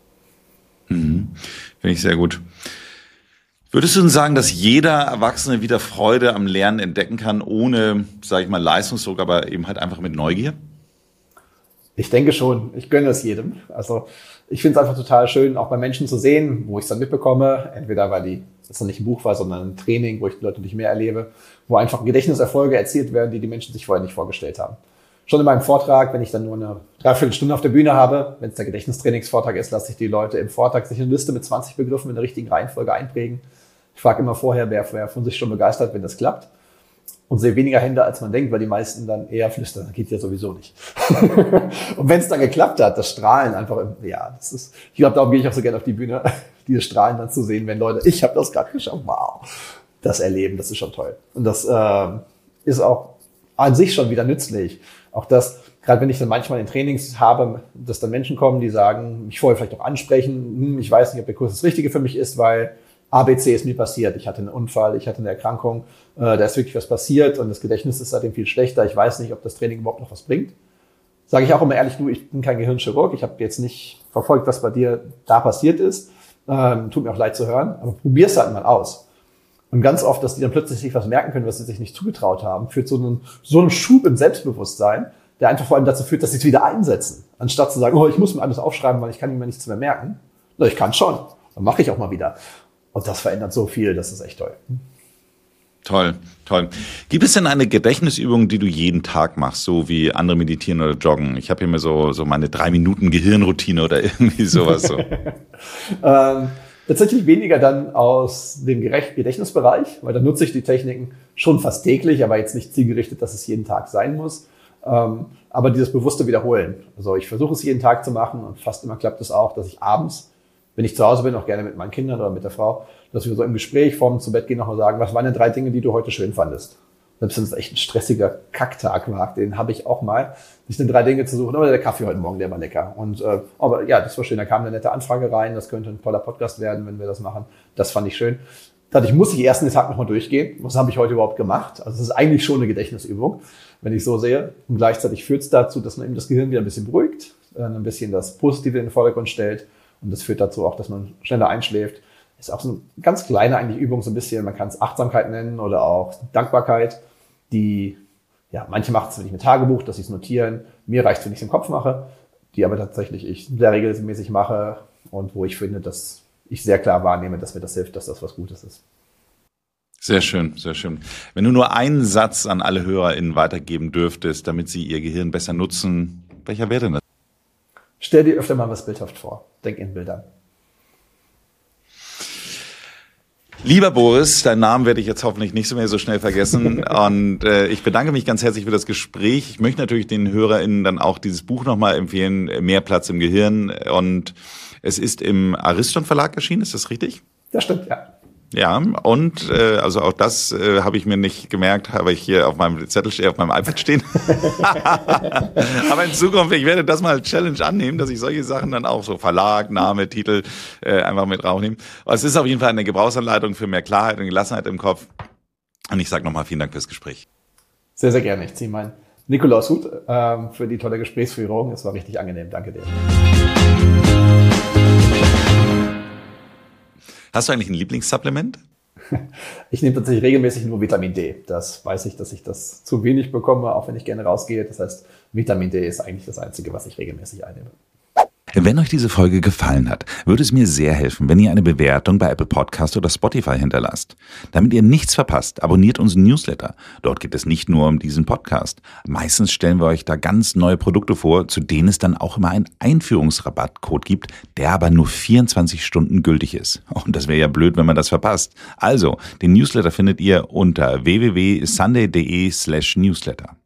Finde ich sehr gut. Würdest du denn sagen, dass jeder Erwachsene wieder Freude am Lernen entdecken kann, ohne, sage ich mal, Leistungsdruck, aber eben halt einfach mit Neugier? Ich denke schon. Ich gönne es jedem. Also ich finde es einfach total schön, auch bei Menschen zu sehen, wo ich es dann mitbekomme. Entweder weil das dann nicht ein Buch war, sondern ein Training, wo ich die Leute nicht mehr erlebe, wo einfach Gedächtniserfolge erzielt werden, die die Menschen sich vorher nicht vorgestellt haben. Schon in meinem Vortrag, wenn ich dann nur eine Dreiviertelstunde auf der Bühne habe, wenn es der Gedächtnistrainingsvortrag ist, lasse ich die Leute im Vortrag sich eine Liste mit 20 Begriffen in der richtigen Reihenfolge einprägen. Ich frage immer vorher, wer von sich schon begeistert, wenn das klappt. Und sehe weniger Hände, als man denkt, weil die meisten dann eher flüstern. Das geht ja sowieso nicht. Und wenn es dann geklappt hat, das Strahlen einfach, das ist, ich glaube, darum gehe ich auch so gerne auf die Bühne, diese Strahlen dann zu sehen, wenn Leute, ich habe das gerade geschafft, wow, das erleben, das ist schon toll. Und das ist auch an sich schon wieder nützlich. Auch das, gerade wenn ich dann manchmal in Trainings habe, dass dann Menschen kommen, die sagen, mich vorher vielleicht auch ansprechen, ich weiß nicht, ob der Kurs das Richtige für mich ist, weil ABC ist mir passiert. Ich hatte einen Unfall, ich hatte eine Erkrankung, da ist wirklich was passiert und das Gedächtnis ist seitdem viel schlechter. Ich weiß nicht, ob das Training überhaupt noch was bringt. Sage ich auch immer ehrlich, ich bin kein Gehirnchirurg, ich habe jetzt nicht verfolgt, was bei dir da passiert ist. Tut mir auch leid zu hören, aber probier's halt mal aus. Und ganz oft, dass die dann plötzlich sich was merken können, was sie sich nicht zugetraut haben, führt so einen Schub im Selbstbewusstsein, der einfach vor allem dazu führt, dass sie es wieder einsetzen. Anstatt zu sagen, ich muss mir alles aufschreiben, weil ich kann mir nichts mehr merken. Na, ich kann schon, dann mache ich auch mal wieder. Und das verändert so viel, das ist echt toll. Toll, toll. Gibt es denn eine Gedächtnisübung, die du jeden Tag machst, so wie andere meditieren oder joggen? Ich habe hier mir so meine 3 Minuten Gehirnroutine oder irgendwie sowas. So. Tatsächlich weniger dann aus dem Gedächtnisbereich, weil da nutze ich die Techniken schon fast täglich, aber jetzt nicht zielgerichtet, dass es jeden Tag sein muss. Aber dieses bewusste Wiederholen. Also ich versuche es jeden Tag zu machen und fast immer klappt es auch, dass ich abends, wenn ich zu Hause bin, auch gerne mit meinen Kindern oder mit der Frau, dass wir so im Gespräch vorm zu Bett gehen nochmal sagen, was waren denn 3 Dinge, die du heute schön fandest? Selbst wenn es echt ein stressiger Kacktag war, den habe ich auch mal, sich den 3 Dinge zu suchen. Aber der Kaffee heute Morgen, der war lecker. Und aber ja, das war schön. Da kam eine nette Anfrage rein. Das könnte ein toller Podcast werden, wenn wir das machen. Das fand ich schön. Dadurch muss ich erst den Tag nochmal durchgehen. Was habe ich heute überhaupt gemacht? Also es ist eigentlich schon eine Gedächtnisübung, wenn ich so sehe. Und gleichzeitig führt es dazu, dass man eben das Gehirn wieder ein bisschen beruhigt, ein bisschen das Positive in den Vordergrund stellt. Und das führt dazu auch, dass man schneller einschläft. Ist auch so eine ganz kleine eigentlich Übung, so ein bisschen. Man kann es Achtsamkeit nennen oder auch Dankbarkeit. Die, ja, manche machen es, wenn ich mit Tagebuch, dass sie es notieren. Mir reicht es, wenn ich es im Kopf mache. Die aber tatsächlich ich sehr regelmäßig mache und wo ich finde, dass ich sehr klar wahrnehme, dass mir das hilft, dass das was Gutes ist. Sehr schön, sehr schön. Wenn du nur einen Satz an alle HörerInnen weitergeben dürftest, damit sie ihr Gehirn besser nutzen, welcher wäre denn das? Stell dir öfter mal was bildhaft vor. Denk in Bildern. Lieber Boris, deinen Namen werde ich jetzt hoffentlich nicht mehr so schnell vergessen. Und ich bedanke mich ganz herzlich für das Gespräch. Ich möchte natürlich den HörerInnen dann auch dieses Buch nochmal empfehlen, Mehr Platz im Gehirn. Und es ist im Ariston Verlag erschienen, ist das richtig? Das stimmt, ja. Ja, und also auch das habe ich mir nicht gemerkt, habe ich hier auf meinem Zettel auf meinem iPad stehen. Aber in Zukunft, ich werde das mal als Challenge annehmen, dass ich solche Sachen dann auch so Verlag, Name, Titel einfach mit raufnehme. Aber es ist auf jeden Fall eine Gebrauchsanleitung für mehr Klarheit und Gelassenheit im Kopf. Und ich sage nochmal vielen Dank fürs Gespräch. Sehr, sehr gerne. Ich ziehe meinen Nikolaushut für die tolle Gesprächsführung. Es war richtig angenehm. Danke dir. Hast du eigentlich ein Lieblingssupplement? Ich nehme tatsächlich regelmäßig nur Vitamin D. Das weiß ich, dass ich das zu wenig bekomme, auch wenn ich gerne rausgehe. Das heißt, Vitamin D ist eigentlich das Einzige, was ich regelmäßig einnehme. Wenn euch diese Folge gefallen hat, würde es mir sehr helfen, wenn ihr eine Bewertung bei Apple Podcast oder Spotify hinterlasst. Damit ihr nichts verpasst, abonniert unseren Newsletter. Dort geht es nicht nur um diesen Podcast. Meistens stellen wir euch da ganz neue Produkte vor, zu denen es dann auch immer einen Einführungsrabattcode gibt, der aber nur 24 Stunden gültig ist. Und das wäre ja blöd, wenn man das verpasst. Also, den Newsletter findet ihr unter www.sunday.de/newsletter.